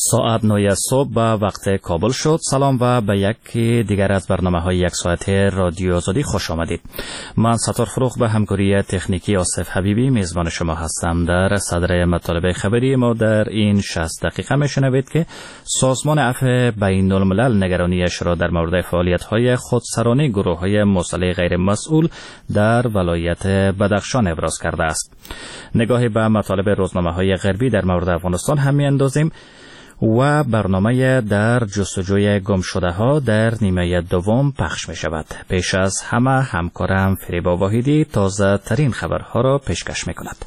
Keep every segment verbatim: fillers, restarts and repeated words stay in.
ساعت نه صبح به وقت کابل شد. سلام و به یکی دیگر از برنامه‌های یک ساعته رادیو آزادی خوش آمدید. من ستار فروغ به همکاری تکنیکی آصف حبیبی میزبان شما هستم. در صدر مطالب خبری ما در این شصت دقیقه میشنوید که سازمان عفو بین الملل نگرانیش را در مورد فعالیت‌های خودسرانه گروه‌های مسلح غیر مسئول در ولایت بدخشان ابراز کرده است. نگاهی به مطالب روزنامه‌های غربی در مورد افغانستان هم می‌اندازیم و برنامه در جستجوی گم شده ها در نیمه دوم پخش می شود. پیش از همه همکارم فریبا واحدی تازه ترین خبرها را پیشکش می کند.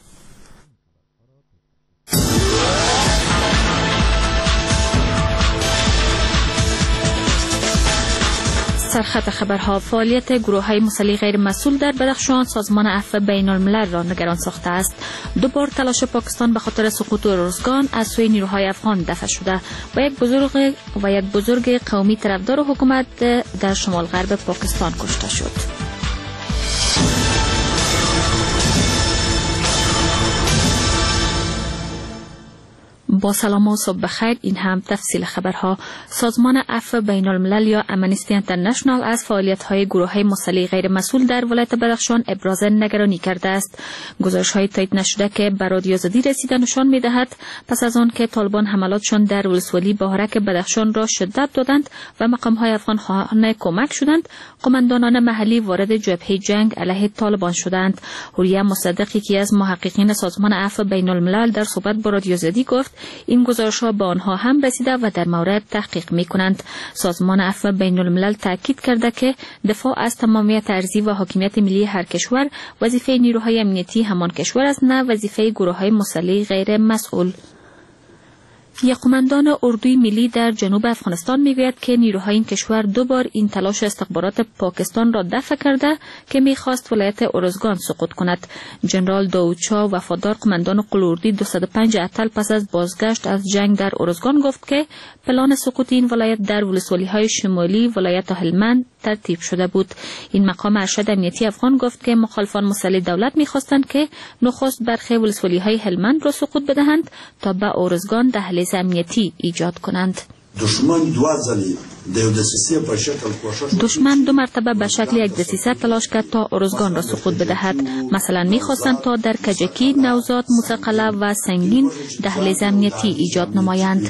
سرخط خبرها: فعالیت گروه‌های مسلح غیر مسئول در بدخشان سازمان عفو بین الملل را نگران ساخته است. دو بار تلاش پاکستان به خاطر سقوط ارزگان از سوی نیروهای افغان دفع شده و یک بزرگ و یک بزرگ قومی طرفدار حکومت در شمال غرب پاکستان کشته شد. با سلام و صبح بخیر. این هم تفصیل خبرها. سازمان عفو بین الملل یا امنیستی اینترنشنال از فعالیت‌های گروه‌های مسلح غیر مسئول در ولایت بدخشان ابراز نگرانی کرده است. گزارش‌های تایید نشده که به رادیو آزادی رسیده نشان می‌دهد پس از آن که طالبان حملاتشان در ولسوالی بهارک بدخشان را شدت دادند و مقام‌های افغان خواهان کمک شدند، قماندانان محلی وارد جبهه جنگ علیه طالبان شدند. حوریه مصدق، یکی از محققین سازمان عفو بین الملل، در صحبت با رادیو آزادی گفت این گزارش‌ها به آنها هم رسیده و در مورد تحقیق می‌کنند. سازمان عفو بین الملل تاکید کرده که دفاع از تمامیت ارضی و حاکمیت ملی هر کشور وظیفه نیروهای امنیتی همان کشور است، نه وظیفه گروه‌های مسلح غیر مسئول. یک قماندان اردوی ملی در جنوب افغانستان میگوید که نیروهای این کشور دو بار این تلاش استخبارات پاکستان را دفع کرده که میخواست ولایت ارزگان سقوط کند. جنرال داود شاه، وفادار قماندان قلوردی دویست و پنج اتل، پس از بازگشت از جنگ در ارزگان گفت که پلان سقوط این ولایت در ولسوالی‌های شمالی ولایت هلمند ترتیب شده بود. این مقام ارشد امنیتی افغان گفت که مخالفان مسلح دولت میخواستند که نخست برخی ولسوالی‌های هلمند را سقوط بدهند تا به ارزگان دهلیز امنیتی ایجاد کنند. دشمن دو مرتبه به شکل یک دسیسه تلاش کرد تا ارزگان را سقوط بدهد. مثلا می‌خواستند تا در کجکی، نوزاد، موسقله و سنگین دهلیز امنیتی ایجاد نمایند.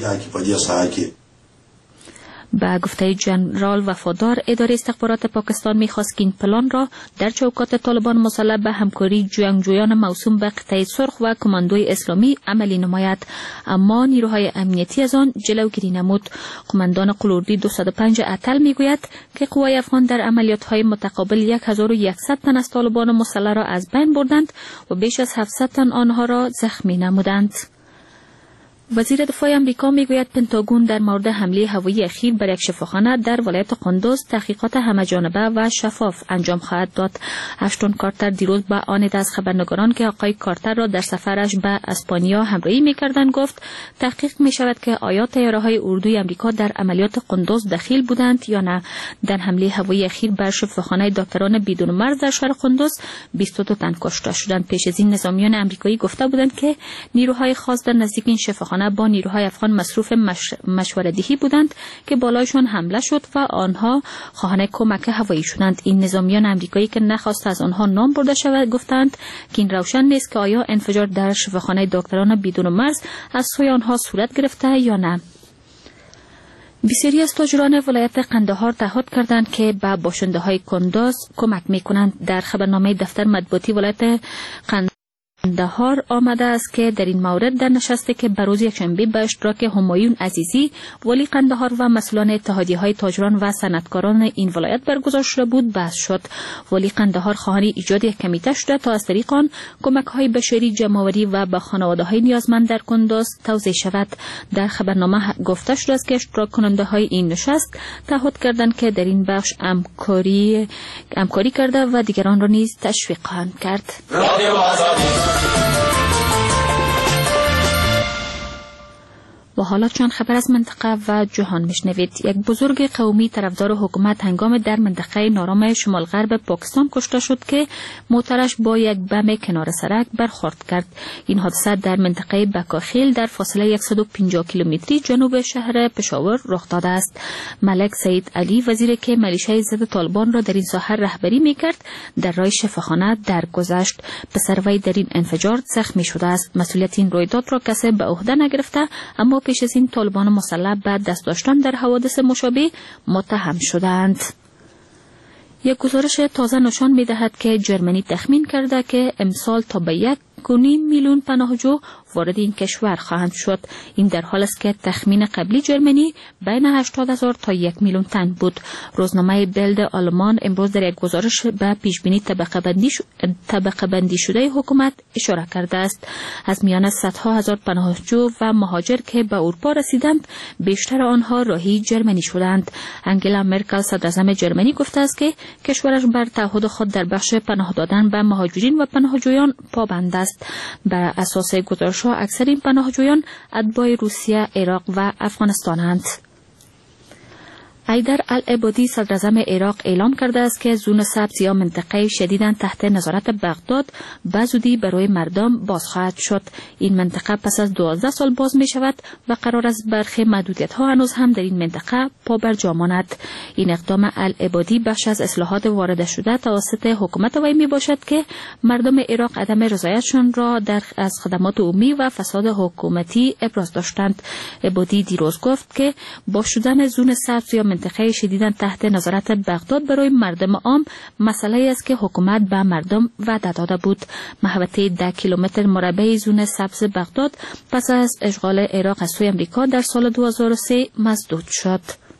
به گفته جنرال وفادار، اداره استخبارات پاکستان می‌خواست که این پلان را در چوکات طالبان مسلح به همکاری جنگجویان موسوم به قطعه سرخ و کماندوی اسلامی عملی نماید، اما نیروهای امنیتی از آن جلوگیری نمود. قماندان قلوردی دویست و پنج اتل میگوید که قوای افغان در عملیات‌های متقابل هزار و صد تن از طالبان مسلح را از بین بردند و بیش از هفتصد تن آنها را زخمی نمودند. وزیر دفاع امریکا میگوید پنتاگون در مورد حمله هوایی اخیر بر یک شفاخانه در ولایت قندوز تحقیقات همه‌جانبه و شفاف انجام خواهد داد. اشتون کارتر دیروز به آن از خبرنگاران که آقای کارتر را در سفرش به اسپانیا همراهی می‌کردند گفت تحقیق می‌شود که آیا طیاره‌های اردوی امریکا در عملیات قندوز دخیل بودند یا نه. در حمله هوایی اخیر بر شفاخانه دکتران بدون مرز در شهر قندوز بیست و دو تن کشته شدند. پیش از این نظامیان امریکایی گفته بودند که نیروهای خاص در نزدیک این شفاخانه با نیروهای افغان مصروف مش... مشوره‌دهی بودند که بالایشان حمله شد و آنها خواهان کمک هوایی شدند. این نظامیان امریکایی که نخواست از آنها نام برده شود گفتند که این روشن نیست که آیا انفجار در شفاخانه دکتران بدون مرز از سوی آنها صورت گرفته یا نه. بسیاری از تاجران ولایت قندهار تعهد کردند که به باشنده‌های کندوز کمک می‌کنند. در خبرنامه دفتر مطبوعاتی ولایت قند قندهار آمده است که در این مورد در نشستی که بروز یکشنبه به اشتراک همایون عزیزی، والی قندهار و مسئولان اتحادیه‌های تاجران و صنعتکاران این ولایت برگزار شده بود بحث شد. والی قندهار خواهان ایجاد یک کمیته شده تا از طریق آن کمک‌های بشری جمع‌آوری و به خانواده‌های نیازمند در کندوز توزیع شود. در خبرنامه گفته شده است که اشتراک کننده‌های این نشست تعهد کردند که در این بخش همکاری همکاری کرده و دیگران را نیز تشویق خواهند کرد. و حالا چون خبر از منطقه و جهان میشنوید. یک بزرگ قومی طرفدار حکومت هنگام در منطقه نارام شمال غرب پاکستان کشته شد که موترش با یک بم کنار سرک برخورد کرد. این حادثه در منطقه بکاخیل در فاصله صد و پنجاه کیلومتری جنوب شهر پشاور رخ داده است. ملک سعید علی وزیری که ملیشه ضد طالبان را در این ساحه رهبری میکرد در راه شفاخانه درگذشت. پسر وی در این انفجار زخمی شده است. مسئولیت این رویداد را کسی به عهده نگرفته، اما پیش از این طالبان مسلح به دست داشتن در حوادث مشابه متهم شدند. یک گزارش تازه نشان می‌دهد که جرمنی تخمین کرده که امسال تا به یک و نیم میلیون پناهجو وارد این کشور خواهند شد. این در حال است که تخمین قبلی جرمنی بین هشتاد هزار تا یک میلیون تن بود. روزنامه بلد آلمان امروز در یک گزارش به پیشبینی طبقه بندی, ش... طبقه بندی شده حکومت اشاره کرده است. از میان صدها هزار پناهجو و مهاجر که به اروپا رسیدند، بیشتر آنها راهی جرمنی شدند. انگلا مرکل صدراعظم جرمنی گفته است که کشورش بر تعهد خود در بخش پناه دادن به مهاجرین و پناهجویان پابند است. بر اساس گزارش‌ها اکثر این پناهجویان اتباع روسیه، عراق و افغانستانند. ایدر العبادی صدراعظم عراق اعلام کرده است که زون سبز یا منطقه شدیداً تحت نظارت بغداد به زودی برای مردم باز خواهد شد. این منطقه پس از دوازده سال باز می شود و قرار است برخی محدودیت‌ها هنوز هم در این منطقه پابرجا ماند. این اقدام العبادی بخش از اصلاحات وارده شده توسط حکومت وی می باشد که مردم عراق عدم رضایتشان را در از خدمات عمومی و فساد حکومتی ابراز داشتند. عبادی دیروز گفت که با شدن زون سبز یا منطقه شدیداً تحت نظارت بغداد برای مردم عام مسئله است که حکومت به مردم وعده داده بود. محوطه ده کیلومتر مربع زون سبز بغداد پس از اشغال عراق از سوی امریکا در سال دو هزار و سه مسدود شد.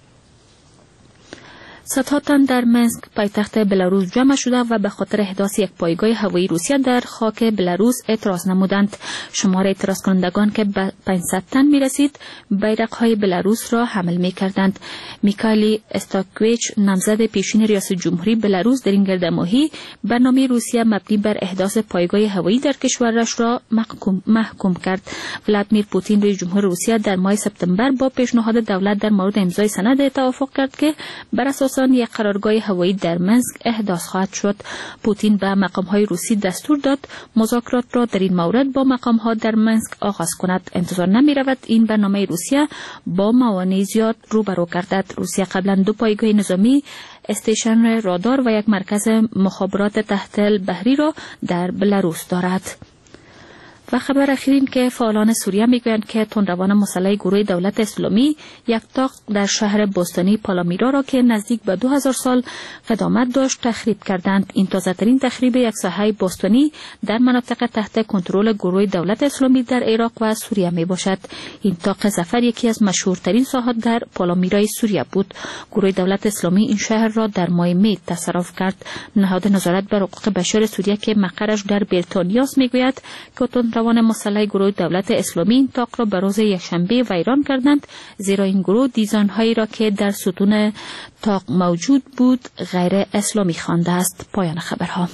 صدها تن در منسک پایتخت بلاروس جمع شده و به خاطر احداث یک پایگاه هوایی روسیه در خاک بلاروس اعتراض نمودند. شمار اعتراض کنندگان که به پانصد تن می رسید بیرق‌های بلاروس را حمل می کردند. میکائیل استاکویچ نامزد پیشین ریاست جمهوری بلاروس در این گردهمایی برنامه روسیه مبنی بر احداث پایگاه هوایی در کشورش را محکوم, محکوم کرد. ولادیمیر پوتین رئیس جمهور روسیه در ماه سپتامبر با پیشنهاد دولت در مورد امضای سند توافق کرد که بر اساس یک قرارگاه هوایی در منسک احداث خواهد شد. پوتین به مقام‌های روسی دستور داد مذاکرات را در این مورد با مقام‌ها در منسک آغاز کند. انتظار نمی‌رود این برنامه روسیه با موانع زیاد روبرو گردد. روسیه قبلا دو پایگاه نظامی، استیشن رادار و یک مرکز مخابرات تحت البحری را در بلاروس دارد. و خبر اخیرین که فعالان سوریه میگویند که تندروان مسلح گروه دولت اسلامی یک تاق در شهر بوستانی پالامیرا را که نزدیک به دو هزار سال قدامت داشت تخریب کردند. این تازه‌ترین تخریب یک ساحه بوستانی در مناطق تحت کنترل گروه دولت اسلامی در عراق و سوریه می باشد. این تاق ظفر یکی از مشهورترین ساحات در پالامیرای سوریه بود. گروه دولت اسلامی این شهر را در ماه می تصرف کرد. نهاد نظارت بر حقوق بشر سوریه که مقرش در بریتانیاست میگوید که روان مسلح گروه دولت اسلامی این تاق را به روز یکشنبه ویران کردند، زیرا این گروه دیزاین‌هایی را که در ستون تاق موجود بود غیر اسلامی خوانده است. پایان خبرها.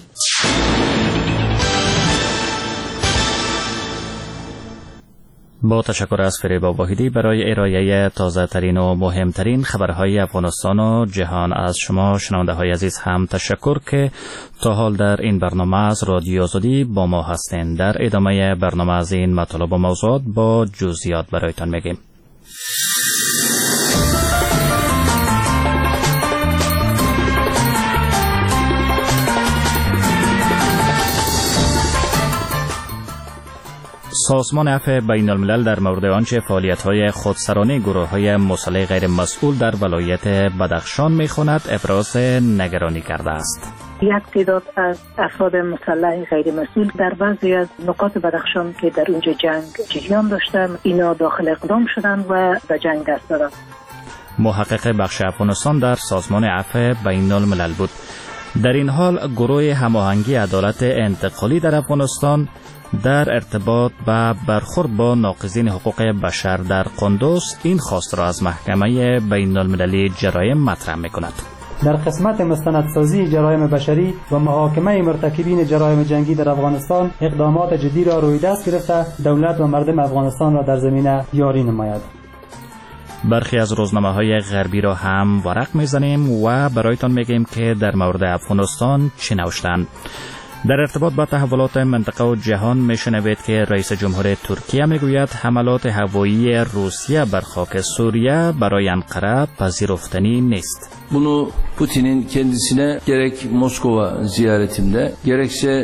با تشکر از فریبا واحدی برای ارائه تازه ترین و مهمترین خبرهای افغانستان و جهان. از شما شنونده های عزیز هم تشکر که تا حال در این برنامه از رادیو آزادی با ما هستین. در ادامه برنامه از این مطالب و موضوعات با جزئیات برایتان میگیم. سازمان عفو بین الملل در مورد آنچه فعالیت‌های خودسرانه گروه‌های مسلح غیر مسئول در ولایت بدخشان می‌خواند ابراز نگرانی کرده است. یک تعداد از افراد مسلح غیر مسئول در بعضی از نقاط بدخشان که در اونجا جنگ جریان داشتند، اینا داخل اقدام شدند و به جنگ دست دادند. محقق بخش افغانستان در سازمان عفو بین الملل بود. در این حال گروه هماهنگی عدالت انتقالی در افغانستان در ارتباط با برخورد با ناقضین حقوق بشر در قندوز این خواست را از محکمه بین المللی جرایم مطرح می‌کند. در قسمت مستندسازی جرایم بشری و محاکمه مرتکبین جرایم جنگی در افغانستان اقدامات جدی را روی دست گرفته دولت و مردم افغانستان را در زمینه یاری نماید. برخی از روزنامه‌های غربی را هم ورق می‌زنیم و برایتان میگیم که در مورد افغانستان چه نوشتند. در ارتباط با تحولات منطقه و جهان میشنوید که رئیس جمهور ترکیه میگوید حملات هوایی روسیه بر خاک سوریه برای انقره پذیرفتنی نیست. Bunu Putin'in kendisine gerek Moskova ziyaretinde gerekse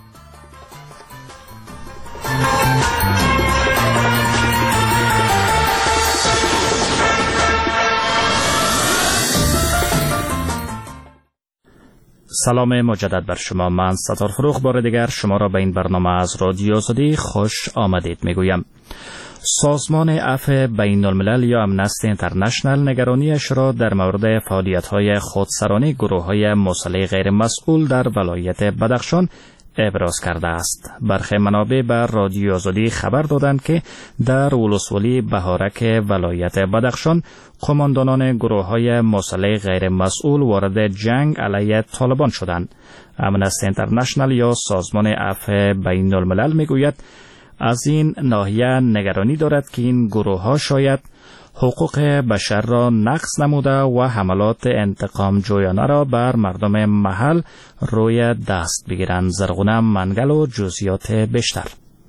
سلام مجدد بر شما. من ستار فروخ بار دیگر شما را به این برنامه از رادیو آزادی خوش آمدید میگویم. سازمان عفو بین الملل یا امنستی اینترنشنل نگرانیش را در مورد فعالیت‌های خودسرانه گروه‌های مسلح غیر مسئول در ولایت بدخشان ابراز کرده است. برخی منابع بر رادیو آزادی خبر دادند که در ولسوالی بهارک ولایت بدخشان قماندانان گروه‌های مسلح غیر مسئول وارد جنگ علیه طالبان شدند. امنستی اینترنشنل یا سازمان عفو بین الملل میگوید از این ناحیه نگرانی دارد که این گروه‌ها شاید حقوق بشر را نقض نموده و حملات انتقام جویانه را بر مردم محل روی دست بگیرند. زرغونه منگل و جزئیات بیشتر.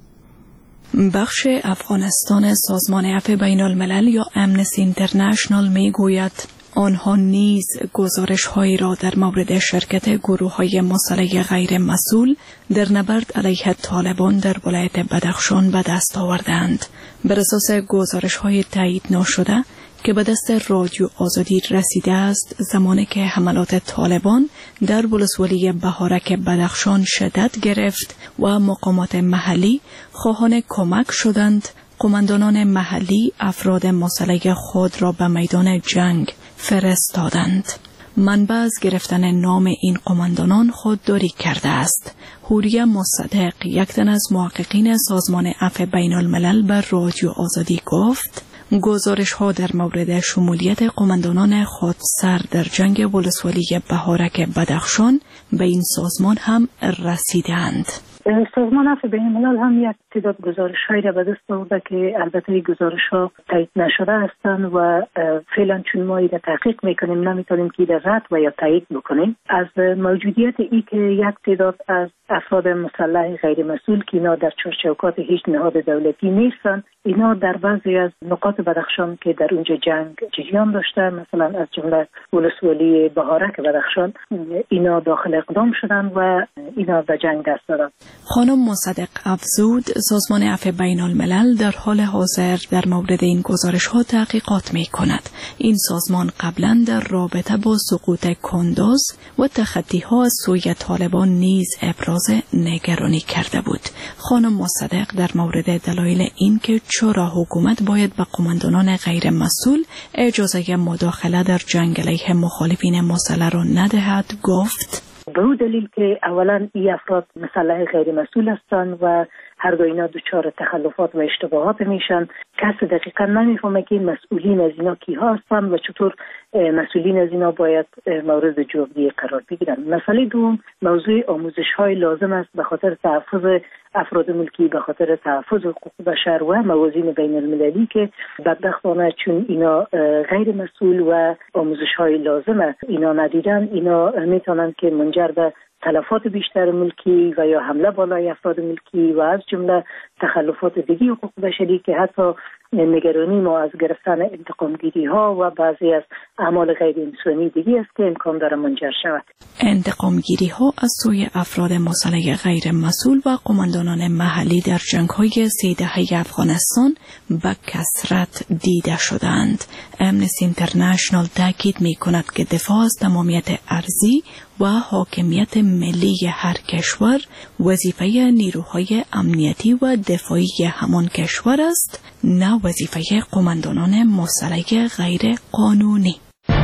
بخش افغانستان سازمان عفو بین الملل یا امنستی اینترنشنل می گوید آنها نیز گزارش‌هایی را در مورد شرکت گروه‌های مسلح غیر مسئول در نبرد علیه طالبان در ولایت بدخشان به دست آوردند. بر اساس گزارش‌های تایید نشده که به دست رادیو آزادی رسیده است، زمانی که حملات طالبان در ولسوالی بهارک بدخشان شدت گرفت و مقامات محلی خواهان کمک شدند، قماندانان محلی افراد مسلح خود را به میدان جنگ فرستادند. منبع از گرفتن نام این قماندانان خودداری کرده است. حوریه مصدق، یک تن از محققین سازمان عفو بین الملل، بر رادیو آزادی گفت گزارش ها در مورد شمولیت قماندانان خودسر در جنگ ولسوالی بهارک بدخشان به این سازمان هم رسیدند. سازمان عفو بین الملل هم یک تعداد گزارش‌هایی را به دست آورده که البته این گزارش‌ها تایید نشده هستند و فعلا چون ما را تحقیق میکنیم نمیتونیم که را رد و یا تایید بکنیم. از موجودیت ای که یک تعداد از افراد مسلح غیر مسئول که اینا در چارچوکات هیچ نهاد دولتی نیستند، اینا در بعضی از نقاط بدخشان که در اونجا جنگ جریان داشته، مثلا از جمله ولسوالی بهارک بدخشان، اینا داخل اقدام شدند و اینا به جنگ دست دادند. خانم مصدق افزود سازمان عفو بین الملل در حال حاضر در مورد این گزارش ها تحقیقات می کند. این سازمان قبلا در رابطه با سقوط کندوز و تخطی ها از سوی طالبان نیز ابراز نگرانی کرده بود. خانم مصدق در مورد دلایل این که چرا حکومت باید به قماندانان غیر مسئول اجازه مداخله در جنگ علیه مخالفین مسلح را ندهد گفت به اون دلیل که اولا این افراد مسلح غیر مسئول هستند و هر دو اینا دچار تخلفات و اشتباهات میشن. کس دقیقا نمیفهمه که مسئولین از اینا کیها هستند و چطور مسئولین از اینا باید مورد جوابگویی قرار بگیرن. مسئله دوم موضوع آموزش های لازم است به خاطر تحفظ افراد ملکی، به خاطر تحفظ حقوق بشر و موازین بین المللی که بدبختانه چون اینا غیر مسئول و آموزش های لازم اینا ندیدن، اینا میتونن که منجر به تلفات بیشتر ملکی و یا حمله بالای افراد ملکی و از جمله تخلفات دیگی حقوق بشری که حتی نگرانی ما از گرفتن انتقامگیری ها و بعضی از اعمال غیر انسانی دیگی است که امکان داره منجر شود. انتقامگیری ها از سوی افراد مسلح غیر مسئول و قماندانان محلی در جنگ های سی دهه افغانستان به کثرت دیده شدند. امنستی اینترنشنل تاکید می کند که دفاع از تمامیت ارضی و حاکمیت ملی هر کشور وظیفه نیروهای امنیتی و دفاعی همان کشور است، نه وظیفه قماندانان مسلح غیر قانونی.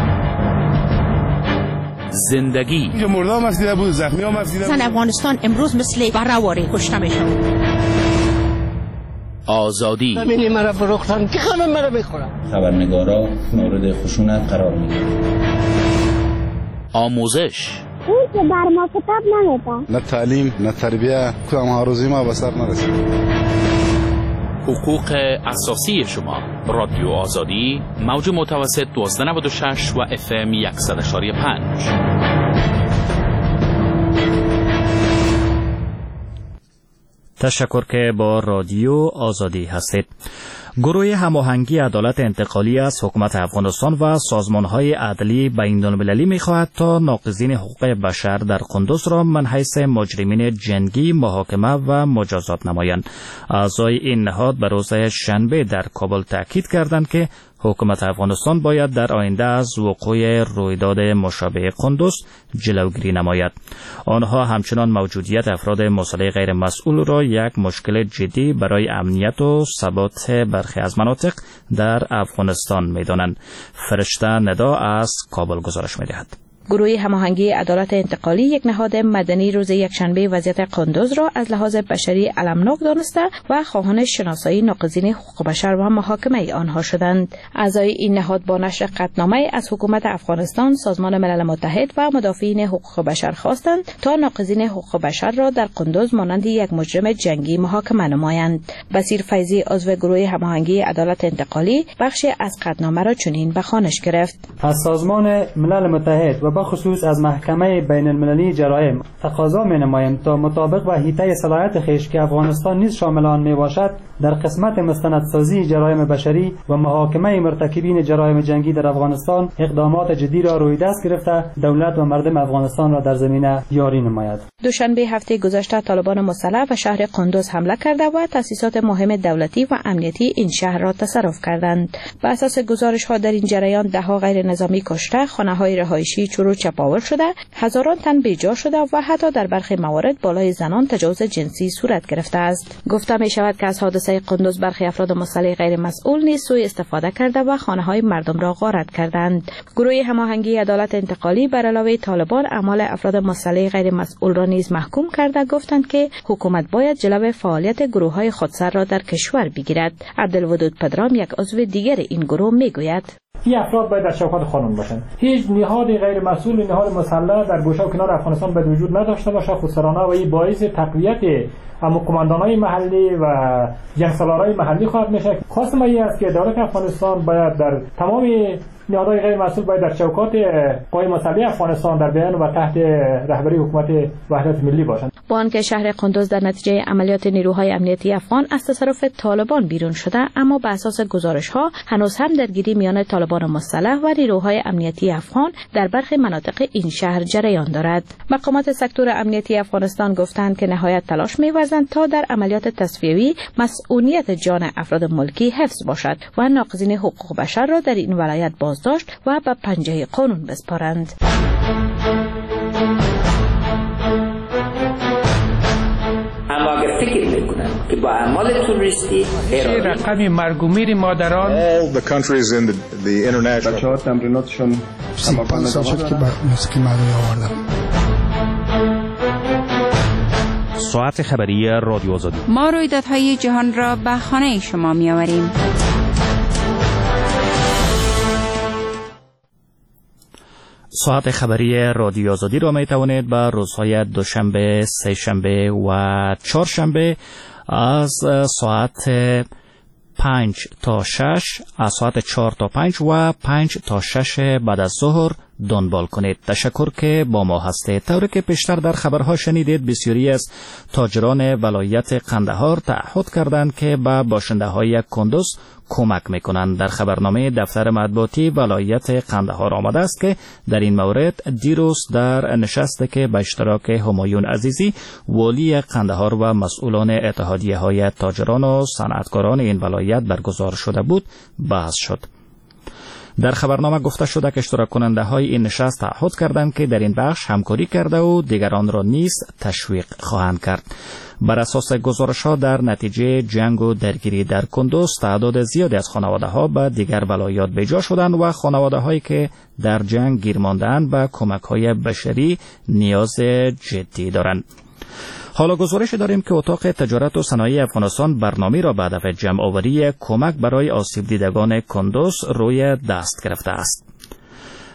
زندگی مردم مسئله بود، زخمی ها مسئله بود. زن افغانستان امروز مثل برهواری کشته میشن. آزادی زمینی مرا فروختن که همه مرا بخورن. خبرنگارا مورد خشونت قرار میگیرند. آموزش. اون که بر ما کتاب نمیده. نه تعلیم نه تربیه، کدام آرزوی ما به سر نرسید. حقوق اساسی شما. رادیو آزادی، موج متوسط دوازده نود و شش و اف ام صد و یک و پنج. تشکر که با رادیو آزادی هستید. گروه هماهنگی عدالت انتقالی از حکومت افغانستان و سازمان‌های عدلی بین‌المللی می‌خواهد تا ناقضین حقوق بشر در قندوز را من حیث مجرمین جنگی محاکمه و مجازات نمایند. اعضای این نهاد به روز شنبه در کابل تاکید کردند که حکومت افغانستان باید در آینده از وقوع رویداد مشابه قندوز جلوگیری نماید. آنها همچنان موجودیت افراد مسلح غیر مسئول را یک مشکل جدی برای امنیت و ثبات برخی از مناطق در افغانستان می‌دانند. فرشته ندا از کابل گزارش می‌دهد. گروه هماهنگی عدالت انتقالی یک نهاد مدنی روز یکشنبه وضعیت قندوز را از لحاظ بشری المناک دانسته و خواهان شناسایی ناقضین حقوق بشر و محاکمه آنها شدند. اعضای این نهاد با نشر قطعنامه از حکومت افغانستان، سازمان ملل متحد و مدافعین حقوق بشر خواستند تا ناقضین حقوق بشر را در قندوز مانند یک مجرم جنگی محاکمه نمایند. بصیر فیضی عضو گروه هماهنگی عدالت انتقالی بخشی از قطعنامه را چنین به خوانش گرفت: از سازمان ملل متحد و بخصوص از محکمه بین المللی جرایم تقاضا می نماییم تا مطابق با حیطه صلاحیت خویش که افغانستان نیز شامل آن می باشد در قسمت مستندسازی جرایم بشری و محاکمه مرتکبین جرایم جنگی در افغانستان اقدامات جدی را روی دست گرفته دولت و مردم افغانستان را در زمینه یاری نماید. دوشنبه هفته گذشته طالبان مسلح به شهر قندوز حمله کرده و تأسیسات مهم دولتی و امنیتی این شهر را تصرف کردند. بر اساس گزارش ها در این جریان ده ها غیر نظامی کشته، خانه های رهایشی چور و چپاول شده، هزاران تن بیجا شده و حتی در برخی موارد بالای زنان تجاوز جنسی صورت گرفته است. گفته می شود که از حادثه قندوز برخی افراد مسلح غیر مسئول نیز سوء استفاده کرده و خانه های مردم را غارت کردند. گروه هماهنگی عدالت انتقالی بر علاوه طالبان اعمال افراد مسلح غیر مسئول را نیز محکوم کرده گفتند که حکومت باید جلوی فعالیت گروه های خودسر را در کشور بگیرد. عبدالودود پدرام یک عضو دیگر این گروه میگوید: این افراد باید در چوکات قانون باشند. هیچ نهاد غیر مسئول، نهاد مسلح در گوشه و کنار افغانستان باید وجود نداشته باشه خودسرانه و این باعث تقویت اما کماندانای محلی و جنگسالارای محلی خواهد میشه. خواست ما این است که دولت افغانستان باید در تمام نهادهای غیر مسئول باید در چوکات قوای مسلح افغانستان در بیان و تحت رهبری حکومت وحدت ملی باشند. با آنکه شهر قندوز در نتیجه عملیات نیروهای امنیتی افغان از تصرف طالبان بیرون شده، اما بر اساس گزارش‌ها هنوز هم درگیری میان طالبان مسلح و نیروهای امنیتی افغان در برخی مناطق این شهر جریان دارد. مقامات سکتور امنیتی افغانستان گفتند که نهایت تلاش می‌ورزند تا در عملیات تصفیه‌ای مسئولیت جان افراد ملکی حفظ باشد و ناقضین حقوق بشر را در این ولایت بازداشت و به پنجه قانون بسپارند. اما اگر فکر میکنن که با اعمال توریستی رقم مرگ و میر مادران all the countries in the, the international بچه‌ها تمریناتشون پنج سال شد که موسیقی مردمی آوردم. ساعت خبری رادیو آزادی. ما رویدادهای جهان را به خانه شما می‌آوریم. ساعت خبری رادیو آزادی را می توانید به روزهای دوشنبه، سه شنبه و چهارشنبه از ساعت پنج تا شش، از ساعت چهار تا پنج و پنج تا شش بعد از ظهر دنبال کنید. تشکر که با ما هستید. طوری که پیشتر در خبرها شنیدید، بسیاری از تاجران ولایت قندهار تعهد کردند که به باشنده های کندوز کمک میکنند. در خبرنامه دفتر مطبوعاتی ولایت قندهار آمده است که در این مورد دیروز در نشستی که به اشتراک همایون عزیزی والی قندهار و مسئولان اتحادیه های تاجران و صنعتکاران این ولایت برگزار شده بود بحث شد. در خبرنامه گفته شده که اشتراک کننده های این نشست تعهد کردند که در این بخش همکاری کرده و دیگران را نیز تشویق خواهند کرد. بر اساس گزارش ها در نتیجه جنگ و درگیری در کندوز تعداد زیادی از خانواده ها به دیگر ولایات بیجا شدند و خانواده هایی که در جنگ گیر مانده‌اند به کمک های بشری نیاز جدی دارند. حالا گزارش داریم که اتاق تجارت و صنایع افغانستان برنامه را به هدف جمع آوری کمک برای آسیب دیدگان کندوز روی دست گرفته است.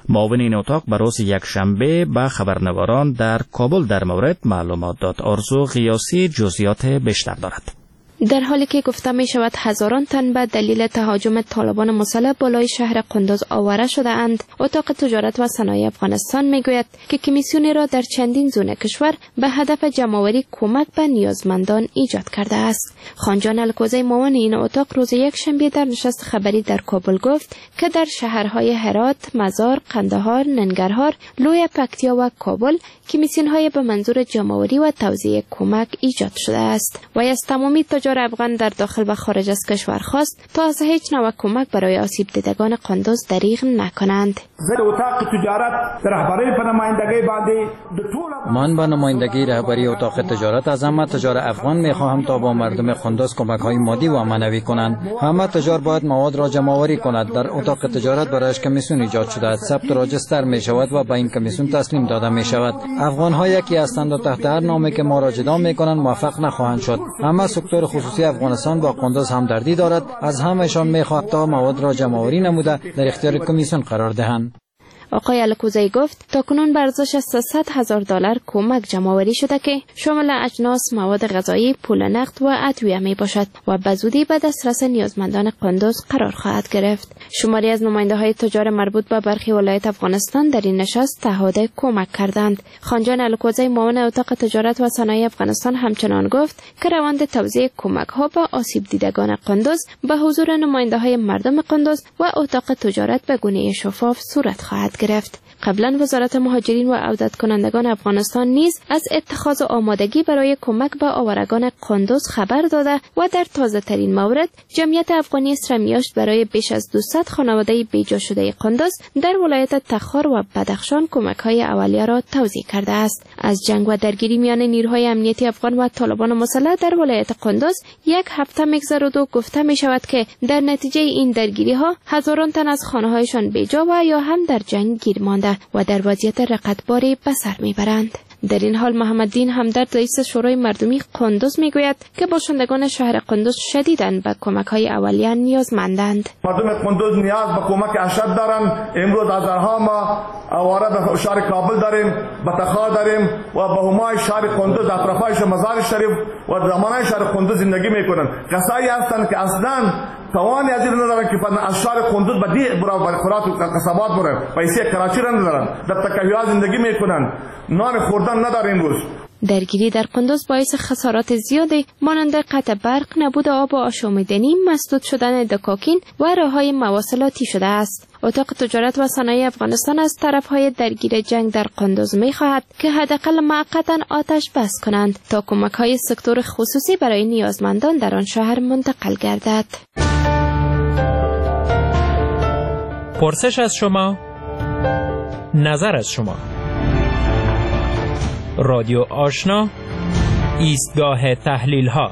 معاون این اتاق به روز یکشنبه به خبرنگاران در کابل در مورد معلومات داد. آرزو غیاسی جزئیات بیشتر دارد. در حالی که گفته می شود هزاران تن به دلیل تهاجم طالبان مسلح بالای شهر قندوز آواره شده اند، اتاق تجارت و صنایع افغانستان می گوید که کمیسیونی را در چندین زون کشور به هدف جمع‌آوری کمک به نیازمندان ایجاد کرده است. خانجان الکوزی معاون این اتاق روز یک شنبه در نشست خبری در کابل گفت که در شهرهای هرات، مزار، قندهار، ننگرهار، لوی پکتیا و کابل کمیسیون‌های به منظور جمع‌آوری و توزیع کمک ایجاد شده است و از تمامی تجار افغان در داخل و خارج از کشور خواست تا از هیچ نوع کمک برای آسیب دیدگان قندوز دریغ نکنند. من با نمایندگی رهبری اتاق تجارت از همه تجار افغان می خواهم تا با مردم قندوز کمک های مادی و معنوی کنند. همه تجار باید مواد را جمع آوری کند. در اتاق تجارت برایش کمیسیون ایجاد شده است. ثبت راجستر می شود و به این کمیسیون تسلیم داده می شود. افغان ها یکی هستند و تحت هر نامی که ما را جدا می کنند موفق نخواهند شد. همه سکتور خصوصی افغانستان با قندوز همدردی دارد. از همهشان می خواهد تا مواد را جمع آوری نموده در اختیار کمیسیون قرار دهند. آقای الکوزی گفت تاکنون به ارزش سیصد هزار دلار کمک جمع‌آوری شده که شامل اجناس، مواد غذایی، پول نقد و ادویه می باشد و به زودی به دسترس نیازمندان قندوز قرار خواهد گرفت. شماری از نماینده های تجار مربوط به برخی ولایت افغانستان در این نشست تعهد کمک کردند. خانجان الکوزی معاون اتاق تجارت و صنایع افغانستان همچنان گفت که روند توزیع کمک ها به آسیب دیدگان قندوز به حضور نماینده های مردم قندوز و اتاق تجارت به گونه شفاف صورت خواهد گرفت. قبلا وزارت مهاجرین و عودت کنندگان افغانستان نیز از اتخاذ آمادگی برای کمک به آوارگان قندوز خبر داده و در تازه ترین مورد جمعیت افغانی اسرمیاشت برای بیش از دویست خانواده بیجا شده قندوز در ولایت تخار و بدخشان کمک های اولیه را توزیع کرده است. از جنگ و درگیری میان نیروهای امنیتی افغان و طالبان مسلح در ولایت قندوز یک هفته میگذرد و گفته می شود که در نتیجه این درگیری ها هزاران تن از خانه هایشان بیجا و یا هم در جنگ گیر مانده و در وضعیت رقتباری به سر میبرند. در این حال محمددین همدرد رئیس شورای مردمی قندوز میگوید که باشندگان شهر قندوز شدیداً به کمک‌های اولیه نیازمندند. مردم قندوز نیاز به کمک اشد دارند. امروز هزارها ما آواره به شهر کابل داریم، به تخار داریم و به همای شهر قندوز اطرافش مزار شریف و زمانه شهر قندوز زندگی میکنند. کسایی هستند که اصلاً توانی از این ندارن که از شهر قندوز به دی برای خوراک و قصبات برن پیسه کراچی را ندارن، در تکیه‌ها زندگی میکنن، نان خوردن ندارن. امروز درگیری در قندوز باعث خسارات زیادی مانند قطع برق، نبود آب و آشامیدنی، مسدود شدن دکاکین و راههای مواصلاتی شده است. اتاق تجارت و صنایع افغانستان از طرفهای درگیر جنگ در قندوز می‌خواهد که حداقل موقتا آتش بس کنند تا کمک‌های سکتور خصوصی برای نیازمندان در آن شهر منتقل گردد. پرسش از شما، نظر از شما. رادیو آشنا، ایستگاه تحلیل ها.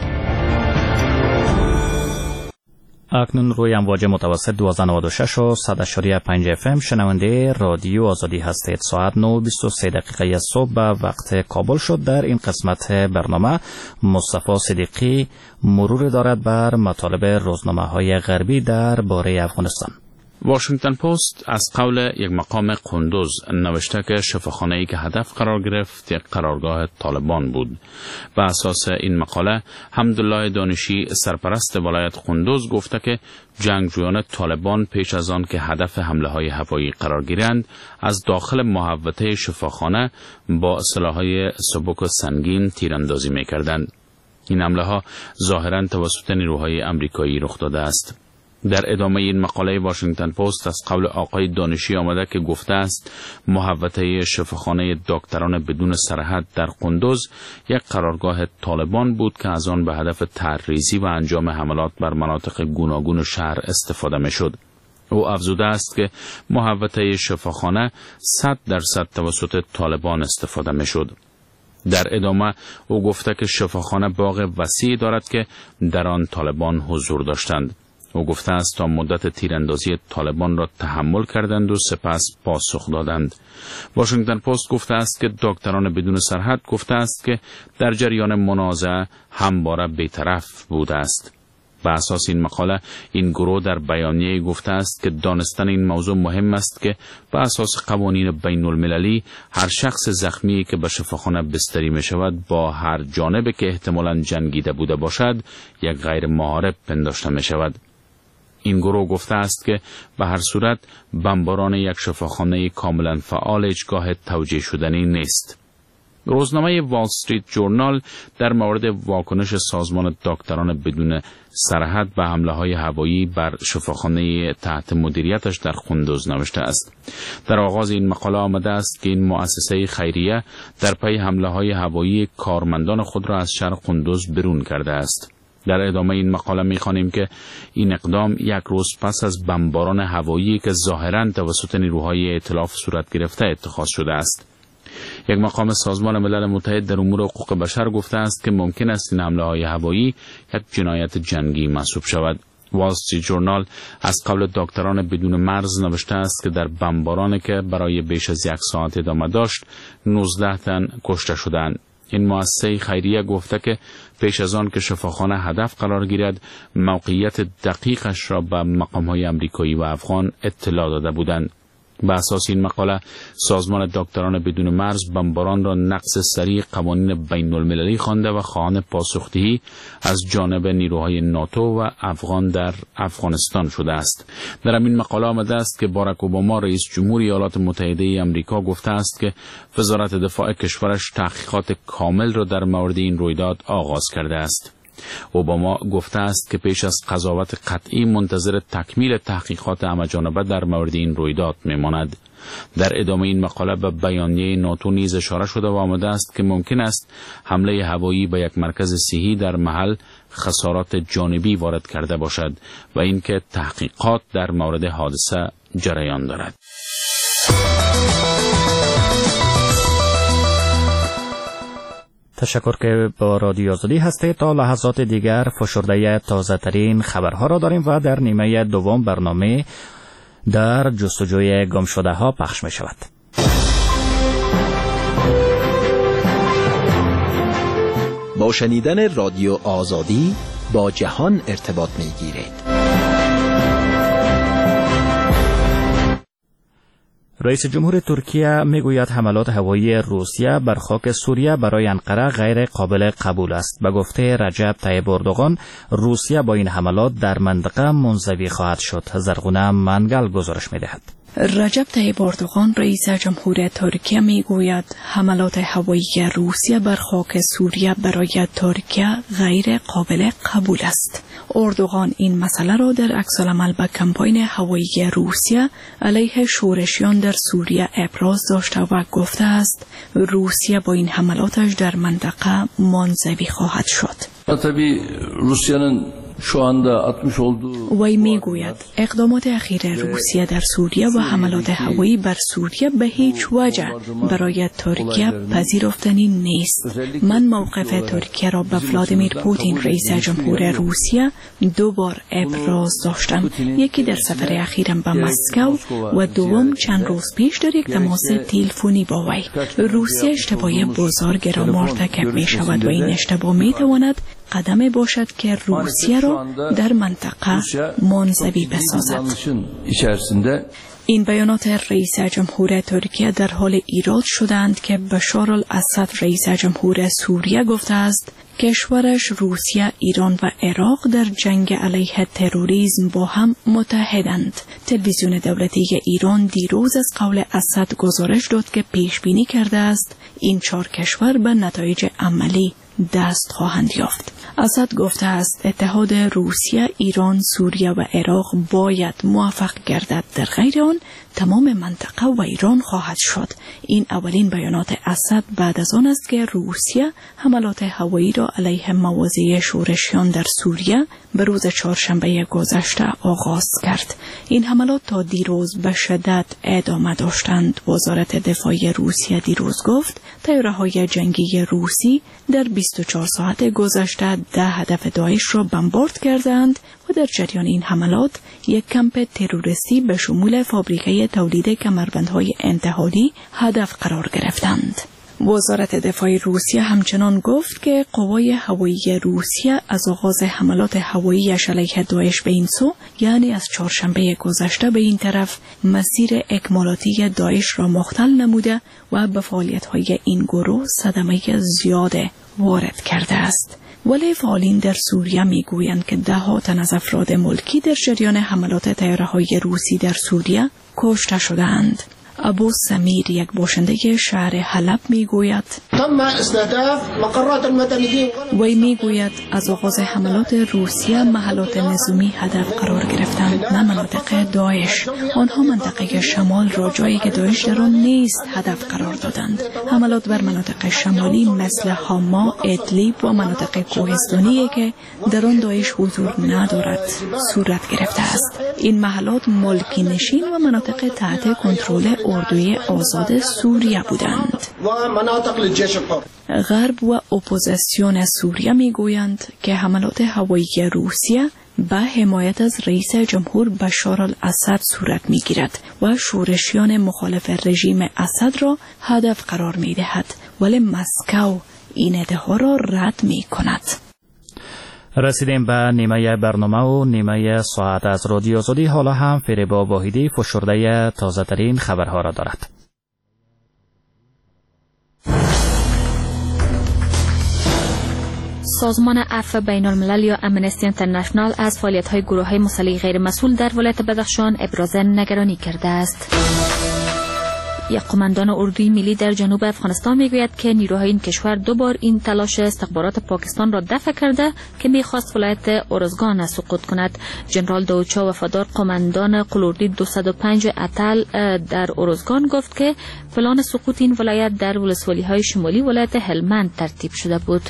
اکنون روی امواج متوسط دویست و نود و شش و صد و پنج اف ام شنونده رادیو آزادی هستید. ساعت نه و بیست و سه دقیقه صبح به وقت کابل شد. در این قسمت برنامه مصطفی صدیقی مرور دارد بر مطالب روزنامه های غربی در باره افغانستان. واشنگتن پست از قول یک مقام قندوز نوشته که شفاخانه‌ای که هدف قرار گرفت یک قرارگاه طالبان بود. بر اساس این مقاله حمدالله دانشی سرپرست ولایت قندوز گفته که جنگجویان طالبان پیش از آن که هدف حمله های هوایی قرار گیرند از داخل محوطه شفاخانه با سلاح‌های سبک و سنگین تیراندازی می‌کردند. این حمله ها ظاهراً توسط نیروهای آمریکایی رخ داده است. در ادامه این مقاله واشنگتن پست از قول آقای دانشی آمده که گفته است محوطه شفاخانه دکتران بدون سرحد در قندوز یک قرارگاه طالبان بود که از آن به هدف طرحریزی و انجام حملات بر مناطق گوناگون شهر استفاده می‌شد. او افزوده است که محوطه شفاخانه صد درصد توسط طالبان استفاده می‌شد. در ادامه او گفته که شفاخانه باغ وسیعی دارد که در آن طالبان حضور داشتند. او گفته است تا مدت تیراندازی طالبان را تحمل کردند و سپس پاسخ دادند. واشنگتن پست گفته است که دکتران بدون سرحد گفته است که در جریان منازعه همواره بی‌طرف بوده است. به اساس این مقاله این گروه در بیانیه گفته است که دانستن این موضوع مهم است که به اساس قوانین بین المللی هر شخص زخمی که به شفاخانه بستری می شود با هر جانب که احتمالاً جنگیده بوده باشد یک غیر محارب پنداشته می شود. این گروه گفته است که به هر صورت بمباران یک شفاخانه کاملا فعال هیچگاه توجیه شدنی نیست. روزنامه وال استریت جورنال در مورد واکنش سازمان دکتران بدون سرحد به حمله های هوایی بر شفاخانه تحت مدیریتش در قندوز نوشته است. در آغاز این مقاله آمده است که این مؤسسه خیریه در پی حمله های هوایی کارمندان خود را از شهر قندوز برون کرده است. در ادامه این مقاله می‌خوانیم که این اقدام یک روز پس از بمباران هوایی که ظاهراً توسط نیروهای ائتلاف صورت گرفته اتخاذ شده است. یک مقام سازمان ملل متحد در امور حقوق بشر گفته است که ممکن است این حمله‌های هوایی یک جنایت جنگی محسوب شود. وال استریت جورنال از قول دکتران بدون مرز نوشته است که در بمبارانی که برای بیش از یک ساعت ادامه داشت نوزده تن کشته شدند. این مؤسسه خیریه گفته که پیش از آن که شفاخانه هدف قرار گیرد موقعیت دقیقش را به مقام‌های آمریکایی و افغان اطلاع داده بودند. به اساس این مقاله سازمان دکتران بدون مرز بمباران را نقض سریع قوانین بین المللی خوانده و خواهان پاسخدهی از جانب نیروهای ناتو و افغان در افغانستان شده است. در این مقاله آمده است که باراک اوباما رئیس جمهور ایالات متحده آمریکا گفته است که وزارت دفاع کشورش تحقیقات کامل را در مورد این رویداد آغاز کرده است. اوباما گفته است که پیش از قضاوت قطعی منتظر تکمیل تحقیقات همه‌جانبه در مورد این رویداد میماند. در ادامه این مقاله به بیانیه ناتو نیز اشاره شده و آمده است که ممکن است حمله هوایی به یک مرکز صحی در محل خسارات جانبی وارد کرده باشد و اینکه تحقیقات در مورد حادثه جریان دارد. تشکر که با رادیو آزادی هستید. تا لحظات دیگر فشرده تازه ترین خبرها را داریم و در نیمه دوم برنامه در جستجوی گم شده ها پخش می شود. با شنیدن رادیو آزادی با جهان ارتباط می گیرید. رئیس جمهور ترکیه میگوید حملات هوایی روسیه بر خاک سوریه برای انقره غیر قابل قبول است. به گفته رجب طیب اردوغان روسیه با این حملات در منطقه منزوی خواهد شد. زرغونه منگل گزارش میدهد. رجب طیب اردوغان رئیس جمهور ترکیه میگوید حملات هوایی روسیه بر خاک سوریه برای ترکیه غیر قابل قبول است. اردوغان این مسئله را در عکس‌العمل به کمپاین هوایی روسیه علیه شورشیان در سوریه ابراز داشته و گفته است روسیه با این حملاتش در منطقه منزوی خواهد شد. طبعی روسیه şu anda atmış olduğu وی میگوید اقدامات اخیر روسیه در سوریه و حملات هوایی بر سوریه به هیچ وجه برای ترکیه پذیرفتنی نیست. من موقف ترکیه را به ولادیمیر پوتین رئیس جمهور روسیه دو بار ابراز داشتم، یکی در سفر اخیرم به مسکو و دوم چند روز پیش در یک تماس تلفنی با وی. روسیه اشتباه بزرگ را مرتکب می شود و این اشتباه می تواند قدم باشد که روسیه را در منطقه منزوی بسازد. این بیانات رئیس جمهور ترکیه در حال ایراد شدند که بشار الاسد رئیس جمهور سوریه گفته است کشورش روسیه، ایران و عراق در جنگ علیه تروریسم با هم متحدند. تلویزیون دولتی ایران دیروز از قول اسد گزارش داد که پیش بینی کرده است این چهار کشور به نتایج عملی دست خواهند یافت. اسد گفته است اتحاد روسیه، ایران، سوریه و عراق باید موفق گردد، در غیر آن تمام منطقه و ایران خواهد شد. این اولین بیانات اسد بعد از آن است که روسیه حملات هوایی را علیه مواضع شورشیان در سوریه به روز چهارشنبه گذشته آغاز کرد. این حملات تا دیروز به شدت ادامه داشتند. وزارت دفاع روسیه دیروز گفت طیاره‌های جنگی روسی در بیست و چهار ساعت گذشته ده هدف داعش را بمبارد کردند و در جریان این حملات یک کمپ تروریستی به شمول فابریکه تولید کمربندهای انتحاری هدف قرار گرفتند. وزارت دفاع روسیه همچنان گفت که قوای هوایی روسیه از آغاز حملات هوایی‌اش علیه داعش به این سو، یعنی از چهارشنبه گذشته به این طرف، مسیر اکمالاتی داعش را مختل نموده و به فعالیت‌های این گروه صدمه زیاد وارد کرده است. ولی فعالین در سوریه میگویند که ده ها تن از افراد ملکی در جریان حملات طیاره‌های روسی در سوریه کشته شدند. ابو سمیر، یک باشنده شهر حلب، میگوید تم استهداف مقرات المدنيين. وی میگوید از آغاز حملات روسیه محلات نظامی هدف قرار گرفتند، نه مناطق داعش. آنها منطقه شمال را، جایی که داعش در آن نیست، هدف قرار دادند. حملات بر مناطق شمالی مثل حما، ادلیب و مناطق کوهستانی که در آن داعش حضور ندارد صورت گرفته است. این محلات ملکی نشین و مناطق تحت کنترل اردوی آزاد سوریه بودند. غرب و اپوزیسیون سوریه میگویند که حملات هوایی روسیه به حمایت از رئیس جمهور بشار الاسد صورت میگیرد و شورشیان مخالف رژیم اسد را هدف قرار میدهد، ولی مسکو این ادعا را رد میکند. رسیدیم به نیمه برنامه و نیمه ساعت از رادیو آزادی. حالا هم فریبا واحدی فشرده تازه ترین خبرها را دارد. سازمان عفو بین الملل یا امنستی اینترنشنال از فعالیت‌های گروه‌های مسلح غیر مسئول در ولایت بدخشان ابراز نگرانی کرده است. یک قماندان اردوی ملی در جنوب افغانستان میگوید که نیروهای این کشور دو بار این تلاش استخبارات پاکستان را دفع کرده که میخواست ولایت ارزگان سقوط کند. جنرال داوچا وفادار، قماندان قلوردی دویست و پنج اتل در ارزگان، گفت که پلان سقوط این ولایت در ولسوالی‌های شمالی ولایت هلمند ترتیب شده بود.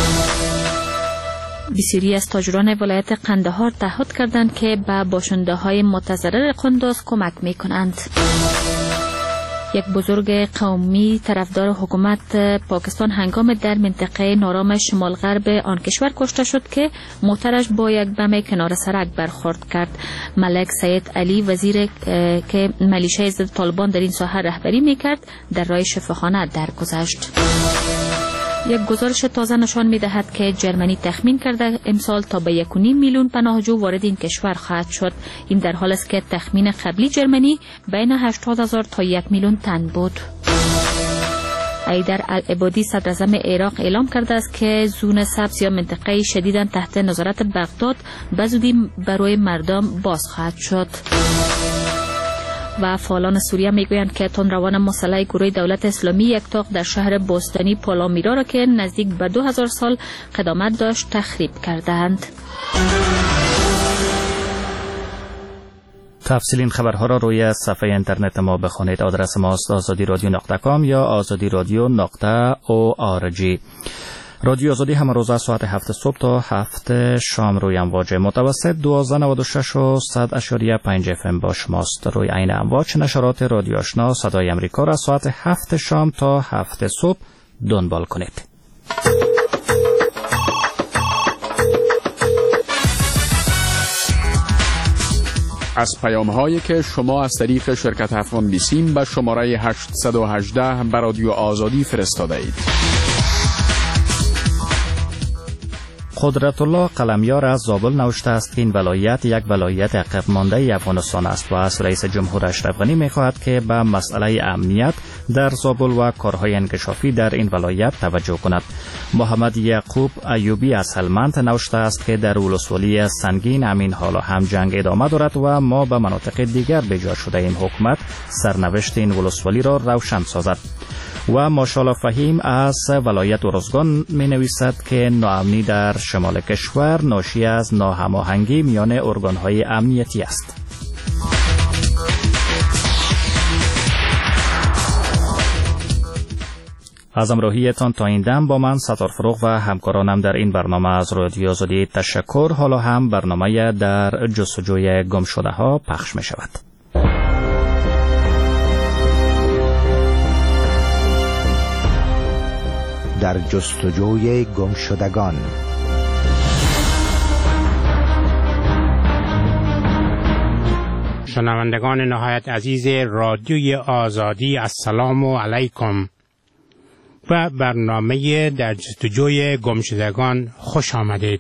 بسیاری از تاجران ولایت قندهار تعهد کردند که به باشنده‌های متضرر قندوز کمک می‌کنند. یک بزرگ قومی طرفدار حکومت پاکستان هنگام در منطقه نارام شمال غرب آن کشور کشته شد که موترش با یک بم کنار سرک برخورد کرد. ملک سید علی، وزیر که ملیشه ضد طالبان در این ساحه رهبری میکرد، در راه شفاخانه درگذشت. یک گزارش تازه نشان می‌دهد که جرمنی تخمین کرده امسال تا به یک و نیم میلیون پناهجو وارد این کشور خواهد شد. این در حالی است که تخمین قبلی جرمنی بین هشتاد هزار تا یک میلیون تن بود. ایدر العبادی، صدر اعظم عراق، اعلام کرده است که زون سبز یا منطقه شدیداً تحت نظارت بغداد به زودی برای مردم باز خواهد شد. و فعالان سوریه میگویند که تندروان مسلح گروه دولت اسلامی یک تاق در شهر بوستانی پالامیرا را که نزدیک به دو هزار سال قدامت داشت تخریب کردند. تفصیل این خبرها را روی صفحه اینترنت ما بخوانید. آدرس ماست آزادی رادیو نقطه کام یا آزادی رادیو نقطه او آر جی. رادیو آزادی همه روز از ساعت هفت صبح تا هفت شام روی امواج متوسط دوازده نود و شش و صد اشاریه پنج اف ام با شماست. روی عین امواج نشرات رادیو آشنا صدای امریکا را ساعت هفت شام تا هفت صبح دنبال کنید. از پیام هایی که شما از طریق شرکت افغان بیسیم به شماره هشتصد و هجده به رادیو آزادی فرستاده اید. قدرت الله قلمیار از زابل نوشته است که این ولایت یک ولایت عقب مانده افغانستان است و از رئیس جمهور اشرف غنی می‌خواهد که به مسئله امنیت در زابل و کارهای انکشافی در این ولایت توجه کند. محمد یعقوب ایوبی از هلمند نوشته است که در ولسوالی سنگین همین حالا هم جنگ ادامه دارد و ما به مناطق دیگر بجا شده این حکومت سرنوشت این ولسوالی را روشن سازد. و ماشاءالله فهیم از ولایت ارزگان می نویسد که ناامنی در شمال کشور ناشی از ناهماهنگی میان ارگان‌های امنیتی است. از همراهیتان تا این دم با من ستار فروغ و همکارانم در این برنامه از رادیو آزادی تشکر. حالا هم برنامه در جستجوی گم شده ها پخش می شود. در جستجوی گم شدگان. شنوندگان نهایت عزیز رادیوی آزادی، السلام علیکم. به برنامه در جستجوی گمشدگان خوش آمدید.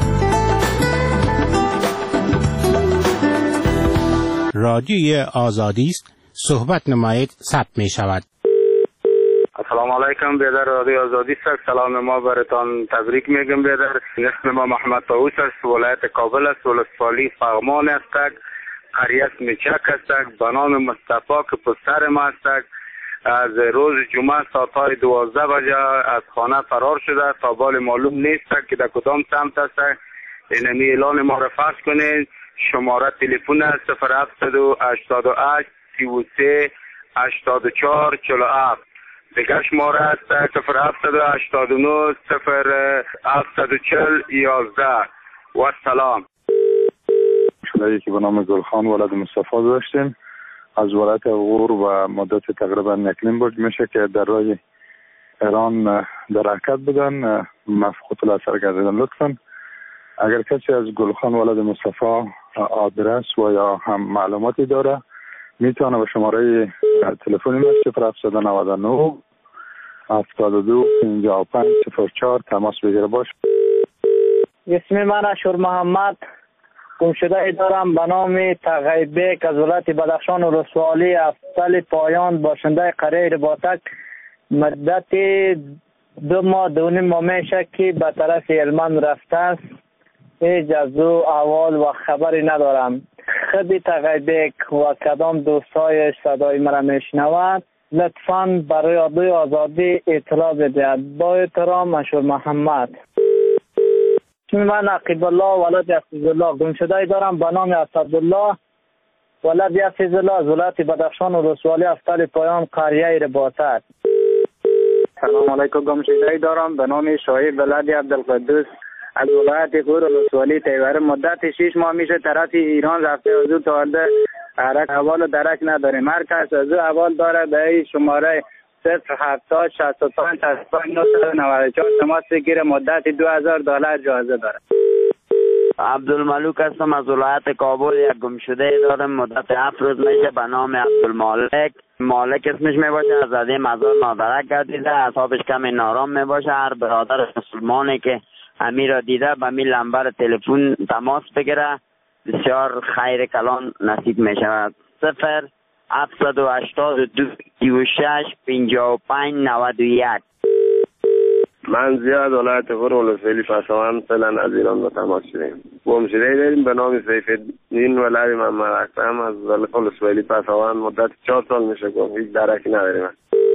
رادیوی آزادی است، صحبت نمایید ثبت می شود. السلام علیکم بیادر رادیو آزادی است. سلام ما برتان تبریک میگم بیادر. اسم ما محمد طاووس است، ولایت کابل است، ولسوالی فغمان است، قریه میچک است، به نام مصطفی که پسر ما است. از روز جمعه ساعت دوازده بجه از خانه فرار شده، تا بال معلوم نیست که در کدام سمت است. اینمی اعلان ما را فرض کنید. شماره تلفن صفر هفت هشت هشت سی و سه هشتاد و چهار چهل و هفت. دیگه شماره است صفر هفت هشت نه صفر هفت چهل یازده. و سلام. شده که به نام گلخان ولد مصطفی داشتیم از ولایت غور و مدت تقریبا یک نیم برج میشه که در راه ایران در حرکت بودن، مفقود الاثر گردیدن. لطفا اگر کسی از گلخان ولد مصطفی آدرس و یا هم معلوماتی داره میتونه به شماره تلفنی ما صفر هفت نه نه هفتاد و دو پنجاه و پنج صفر چهار تماس بگیره باش. اسم من اشور محمد، گمشده دارم به نام تغیبک از ولایت بدخشان و ولسوالی افضل پایان، باشنده قریه رباطک. مدت دو ماه دو نیم ماه میشه که به طرف هلمند رفته است. هیچ از او احوال و خبری ندارم. خود تغیبک و کدام دوستایش صدای مرا میشنود لطفاً برای رادیوی آزادی اطلاع بدهید. با احترام اشور محمد. من عقیب الله ولد حفیظالله، گمشده دارم به نام اسدالله ولد حفیظالله از ولایت بدخشان و ولسوالی افضل پایان قریه رباطک. سلام علیکم. گمشده دارم به نام شایب ولد عبدالقدوس از ولایت غور و ولسوالی تیوره. مدت شش ماه میشه طرف ایران رفته، از او تارده حرک احوال درک نداریم. هر کس از او احوال داره به این شماره صفر هفتاد شصت و پنج شصت و پنج نود و چهار تماس بگیره. مدت دو هزار دلار جایزه داره. عبدالملک هستم از ولایت کابل. یک گمشده دارم مدت هفت روز میشه به نام عبدالمالک. مالک اسمش میباشه، از این مزار نادرک گردیده، اعصابش کمی نارام میباشه. هر برادر مسلمانی که امیر را دیده به می لمبر تلفن تماس بگیره، بسیار خیر کلان نصیب میشود. صفر هفتصد و هشتاد و دو سی و شش پنجاه و پنج نود و یک. من زیاد ولایت غور و ولسوالی پسوان فعلا از ایران با تماس شدیم. گمشده داریم به نام سیف الدین ولد محمد اکرم از ولسوالی پسوان. مدت چهار سال میشه گم، هیچ درکی نداریم.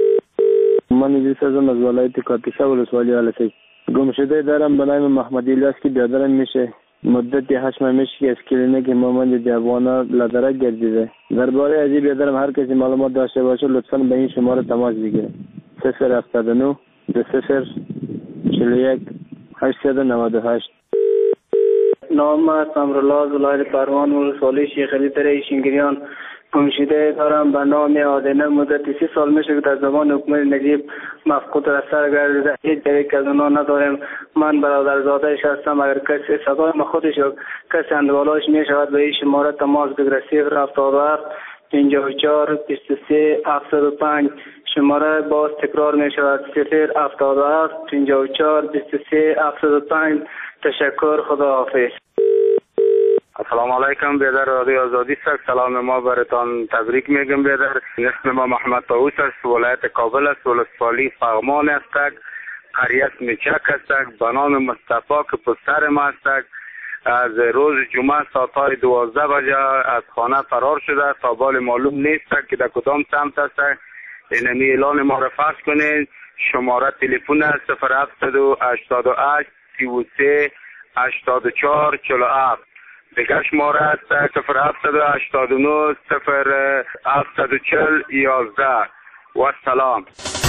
من ادریس هستم از ولایت کاتیشه ولسوالی علسی. گمشده دارم به نام محمد الیاس که بیادرم میشه. مدت هشت ماه میشه که از کلینیک مامان جوانه لدرک گردیده. درباره از این بیادرم هر کسی معلومات داشته باشه لطفاً به این شماره تماس بگیره. صفر هفتاد و نه دو صفر چهل و یک هشتصد و نود و هشت. نام سمرالله از ولایت پروان و ولسوالی شیخ علی تره شینگریان. گمشده دارم به نام آدینه. مدت سی سال میشه که در زمان حکومت نجیب مفقود الاثر گردیده. هیچ دریک از اونا نداریم. من برادرزادهش هستم. اگر کسی صدای ما خودش و کسی اندوالایش میشود به این شماره تماس بگیره. صفر هفتاد و هفت پنجاه و چهار بیست و سه هفتاد و پنج. شماره باز تکرار میشود. صفر هفتاد و هفت پنجاه و چهار بیست و سه هفتاد و پنج. تشکر، خدا حافظ. السلام علیکم بیادر رادیو آزادی است. سلام ما برتان تبریک میگم بیادر. اسم ما محمد طاووس است، ولایت کابل است، ولسوالی فغمان است، قریه میچک است، به نام مصطفی که پسر ما است. از روز جمعه ساعت دوازده بجه از خانه فرار شده، تا بال معلوم نیست که در کدام سمت است. اینمی اعلان ما را فرض کنید. شماره تلفن صفر هفتصد و هشتاد و هشت سی و سه هشتاد و چهار چهل و هفت. دیگه شماره است صفر هفتصد و هشتاد و نه صفر هفتصد و چهل یازده. و سلام.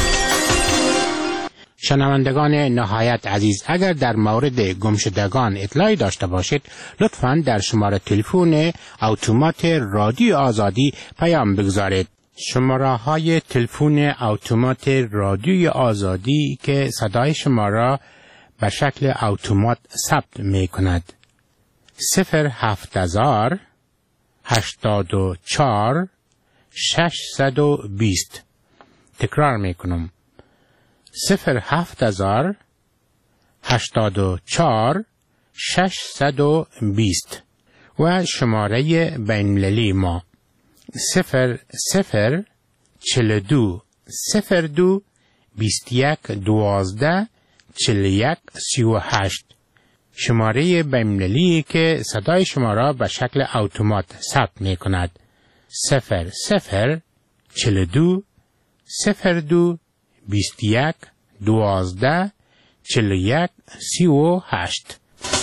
شنوندگان نهایت عزیز، اگر در مورد گمشدگان اطلاعی داشته باشید لطفاً در شماره تلفن اتومات رادیو آزادی پیام بگذارید. شماره های تلفن اتومات رادیوی آزادی که صدای شما را به شکل اتومات ثبت می کند: صفر هفت هزار هشتاد و چهار ششصد و بیست. تکرار می کنم: صفر هفت هزار هشتاد و چهار ششصد و بیست و شماره بین‌المللی ما صفر صفر چهل و دو صفر دو بیست و یک دوازده چهل و یک سی و هشت. شماره بین‌المللی که صدای شما را به شکل اتومات ثبت می کند. صفر صفر چهل و دو صفر دو بیست و یک دوازده چهل و یک سی و هشت.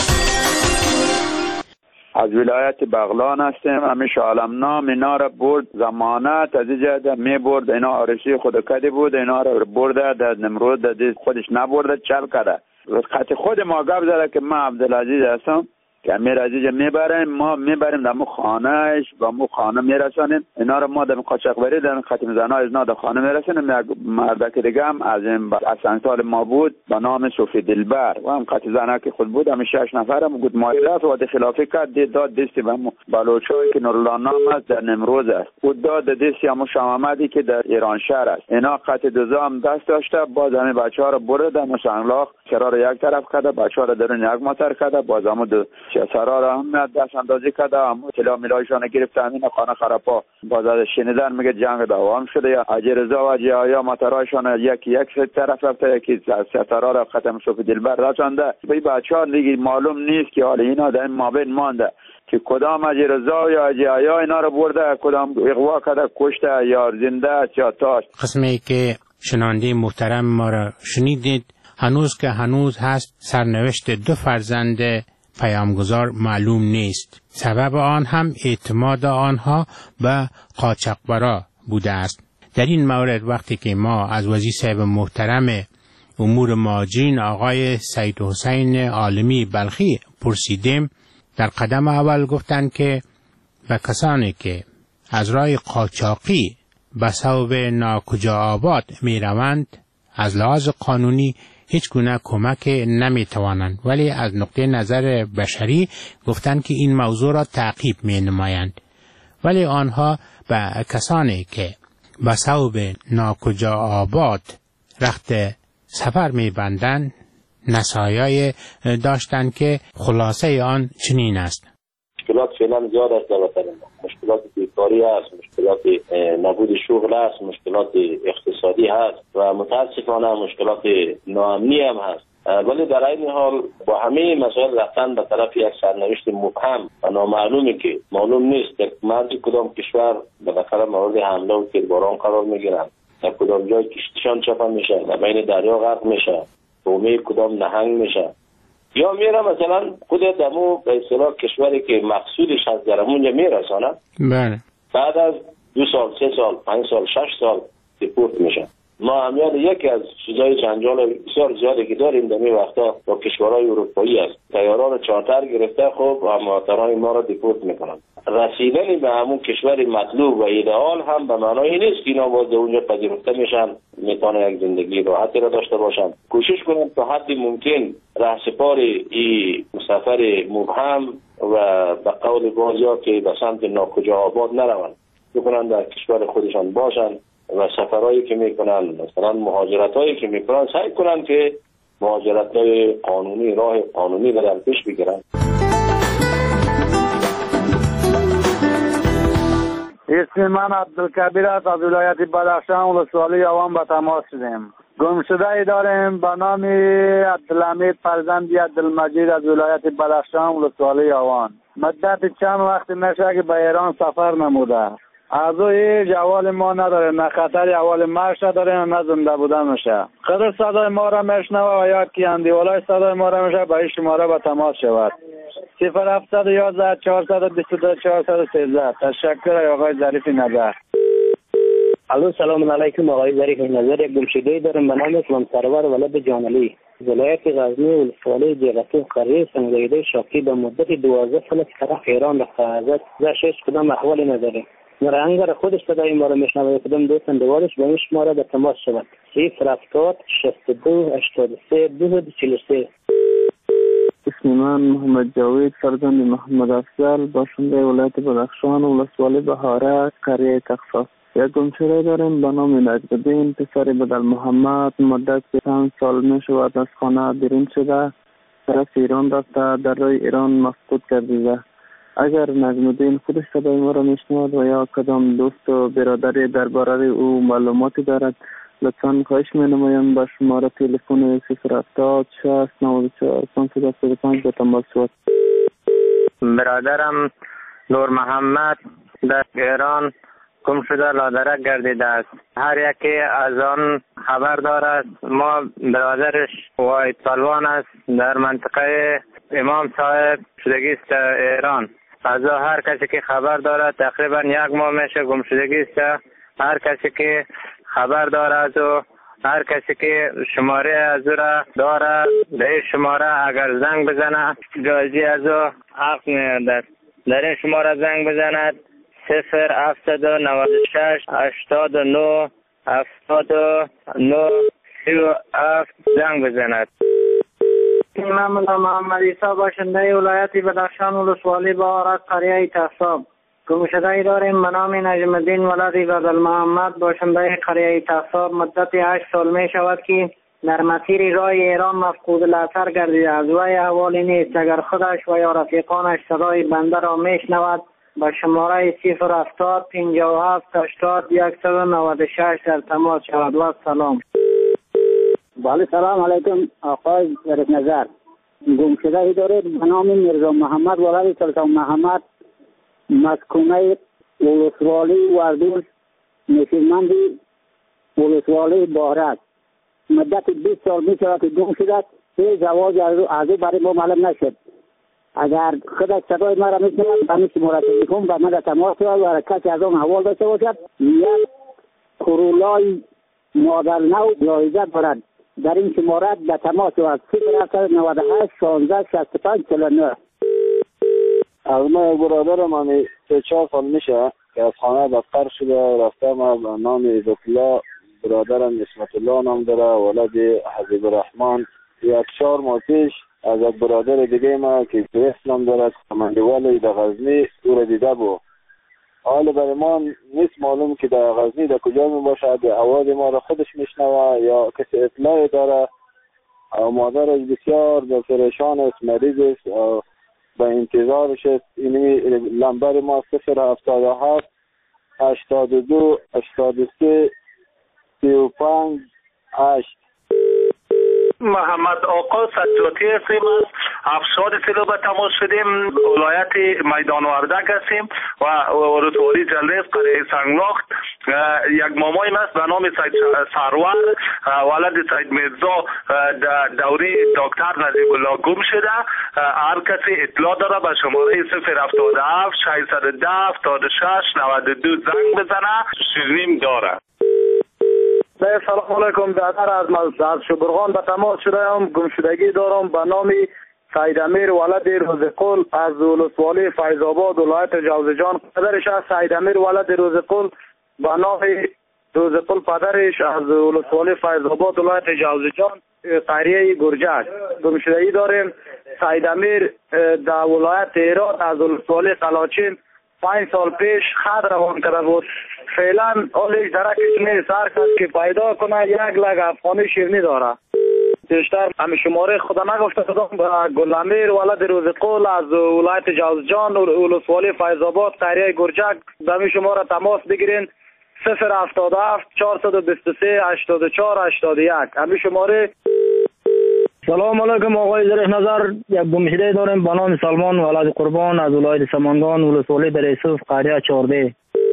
از ولایت بغلان هستیم. همیشه عالم نام اینا را برد زمانت از اینجا می برد، اینا آرشی خود کدی بود، اینا را برده در نمرود در خودش نبرده چل کرده. خط خود ما گفت زده که من عبدالعزیز هستم که امیر عزیز میبریم، ما میبریم در مو خانهش با مو خانه میرسانیم اینا رو. ما در قاچاقبری در ختم زنها از نا در خانه میرسانیم. یک مردک دیگه هم از این اسانسال ما بود به نام صوفی دلبر و هم ختم زنها که خود بود، همه شش نفر هم گود مایی رفت و خلافی کرد دید داد دستی به مو بلوچایی که نورالله نام است در نمروز است و داد دستی همو شاممدی که در ایران شهر است. اینا قط دوزا هم دست داشته، باز همه بچه ها رو برده در مسانلاخ چرا رو یک طرف کرده، بچه ها رو درون یک ماتر کرده، باز همو دو سرا را هم دست اندازی کرده، هم اطلاع میلایشان گرفته، همین خانه خرپا باز از شنیدن میگه جنگ دوام شده یا حاجی رضا و حاجی آیا ماترایشان یکی یک طرف رفته، یکی سرا را ختم صوفی دلبر رسانده. به بچه ها دیگه معلوم نیست که حالا اینا در این مابین مانده که کدام حاجی رضا یا حاجی آیا اینا رو برده، کدام اغوا کرده کشته یا زنده یا تاش. قسمی که شنونده محترم ما را شنیدید هنوز که هنوز هست سرنوشت دو فرزند پیامگذار معلوم نیست. سبب آن هم اعتماد آنها به قاچاقبرا بوده است. در این مورد وقتی که ما از وزیر صاحب محترم امور مهاجرین آقای سید حسین عالمی بلخی پرسیدیم، در قدم اول گفتند که به کسانی که از راه قاچاقی به سبب ناکجا آباد می روند از لحاظ قانونی هیچ گونه کمک نمی توانند، ولی از نقطه نظر بشری گفتند که این موضوع را تعقیب می نمایند. ولی آنها به کسانی که به سبب ناکجا آباد رخت سفر می بندند نصایح داشتند که خلاصه آن چنین است. مشکلات فعلا زیاد است در وطن ما. مشکلات بیکاری هست، مشکلات نبود شغل هست، مشکلات اقتصادی هست و متاسفانه مشکلات ناامنی هم هست. ولی در این حال با همه مسائل رفتن به طرف یک سرنوشت مبهم و نامعلومی که معلوم نیست در مرز کدام کشور بالاخره مورد حمله و تیرباران قرار میگیرن، در کدام جای کشتیشان چپا میشه، در بین دریا غرق میشه، بومه کدام نهنگ میشه، یا میره مثلا خود دمو به اصطلاح کشوری که مقصودش از درمونجا میرسانه، بله، بعد از دو سال سه سال پنج سال شش سال دیپورت میشه. ما همیان یکی از چیزای جنجال بسیار زیادی که داریم در این وقتا با کشورهای اروپایی است. طیاران چارتر گرفته خب و مهاجران ما را دیپورت میکنن. رسیدن به همون کشور مطلوب و ایدئال هم به معنای نیست که اینا باز اونجا پذیرفته میشن، میتونه یک زندگی راحتی را داشته باشن. کوشش کنیم تا حد ممکن رهسپار این سفر مبهم و به قول بعضیا که به سمت ناکجا آباد نروند، بکنن در کشور خودشان باشن و سفرهایی که میکنن، مثلا مهاجرتایی که میکنن، سعی کنن که مهاجرتای قانونی، راه قانونی را در پیش بگیرن. اسم من عبدالکبیر است، از ولایت بدخشان ولسوالی یوان به تماس شدیم. گمشده ای داریم به نام عبدالحمید فرزند عبدالمجید از ولایت بدخشان ولسوالی یوان. مدت چند وقت میشه که به ایران سفر نموده. از او هیچ احوال ما نداره، نه خطر احوال مرش نداره نه زنده بودن میشه. قدر صدای ما را میشنوه و یا کی اندیولای صدای ما را میشه به این شماره به تماس شود. صفر هفتصد و یازده چهارصد و بیست و دو چهارصد و سیزده. تشکر آقای ظریف نظر. الو سلام علیکم آقای ظریف نظر. یک گمشده‌ای دارم به نام اسلام سرور ولد جانعلی، ولایت غزنی ولسوالی جغتون قریه سنگایده شاکی به مدت دوازده سال طرف ایران رفته ازت زشش کدام احوال نداره. مرانگر خودش صدای ما را میشنوه، کدام دوست اندوالش به این شماره به تماس شود. صفر هفتاد شصت و دو هشتاد و سه دو چهل و سه. اسم من محمد جاوید فرزند محمد افضل، باشنده ولایت بدخشان ولسوالی بهاره قریه تخصاص. یک گمشده داریم به نام نجم‌الدین، پسر بدل محمد. مدت چند سال می شود از خانه بیرون شده، طرف ایران رفته، در راه ایران مفقود گردیده. اگر نجم‌الدین خودش صدای ما را میشنود و یا کدام دوست و برادری درباره او معلوماتی دارد، لطفاً خواهش می نمایم با شماره تلفن صفر هفتاد شصت نود و چهار پانصد و هفتاد و پنج به تماس شد. برادرم نور محمد در ایران گم شده لادرک گردیده است. هر یکی از آن خبر دارد. ما برادرش واحد پلوان است، در منطقه امام صاحب شدگی است ایران. از هر کسی که خبر دارد تقریبا یک ماه میشه گم شدگی است. هر کسی که خبر دارد و هر کسی که شماره از او را دارد در این شماره اگر زنگ بزنه جایزی از او حق می‌دهد. در این شماره زنگ بزند صفر هفتصد و نود و شش هشتاد و نه هفتاد و نه سی و هفت زنگ بزند. من ملا محمد عیسی باشنده ولایت بدخشان ولسوالی بهارت قریه تحصاب. گمشده داریم به نام نجم‌الدین ولد بدل محمد باشنده قریه تحصاب. مدت هشت سال می شود که در مسیر راه ایران مفقود الاثر گردیده. از وی احوالی نیست. اگر خودش و یا رفیقانش صدای بنده را می شنود با شماره صفر هفتاد پنجاه و هفت هشتاد صد و نود و شش در تماس شود. و سلام. بله سلام علیکم آقای ظریف نظر. گمشده دارید به نام میرزا محمد ولد سلطان محمد، مسکونه ولسوالی وردوز، نشیمندی ولسوالی بهارت. مدت بیست سال می شود که گم شده. هیچ جوابی از او برای ما معلوم نشد. اگر خودش صدای ما را میشنود به همین شماره تلفن به من تماس شود و کسی از آن حوال داشته باشد. یک کرولای مادر نو جایزه دارد. در این شماره به تماس شود صفر هفتصد و نود و هشت شانزده شصت و پنج چهل و نه. از ما یک برادرم همی سه چهار سال میشه که از خانه دفتر شده رفته. ما به نام عزت الله، برادرم نسمت الله نام داره، ولد حبیب الرحمن. یک چهار ماه پیش از یک برادر دیگه ما که اسلام داره کماندوال در غزنی او را دیده بود. حال برای ما نیست معلوم که در غزنی در کجا می باشد. آواز ما را خودش میشنوه یا کسی اطلاعی داره. مادرش بسیار در پریشان است، مریض است، به انتظارش است. اینمی لمبر ما صفر هفتاد و هفت هشتاد و دو هشتاد و سه سی و پنج هشت. محمد آقا سجاتی هستیم، از افشار سیلو به تماس شدیم. ولایت میدان وردک هستیم و ولسوالی جلریز قریه سنگلاخت. یک مامای است به نام سید سرور ولد سید میرزا در دوره دکتر نجیب الله گم شده. هر کسی اطلاع داره به شماره صفر هفتاد و هفت ششصد و ده هفتاد و شش نود و دو زنگ بزنه. شیرینیم داره. سلام علیکم. برادر از از شبرغان به تماس شدم. گمشدگی دارم به نام سید امیر ولد روزقل از ولسوالی فیض آباد ولایت جوزجان. پدرش از سید امیر ولد روزقل به نام روزقل پدرش از ولسوالی فیض آباد ولایت جوزجان قریه گرجک. گمشدگی داریم سید امیر در ولایت هرات از ولسوالی قلاچین پنج سال پیش خط روان کرده بود. فعلا حالش درکش نیست. هر کس که پیدا کنه یک لگ افغانی شیرنی داره. بیشتر همه شماره خدا نگفته خودم به گلامیر ولد روزقل از ولایت جوزجان ولسوالی فیض آباد قریه گرجک به همین شماره تماس بگیرین صفر هفتاد و هفت چهارصد و بیست و سه هشتاد و چهار هشتاد و یک. همین شماره. سلام علیکم آقای ظریف نظر. یک گمشده داریم به نام سلمان ولد قربان از ولایت سمنگان ولسوالی در یوسف قریه چهارده.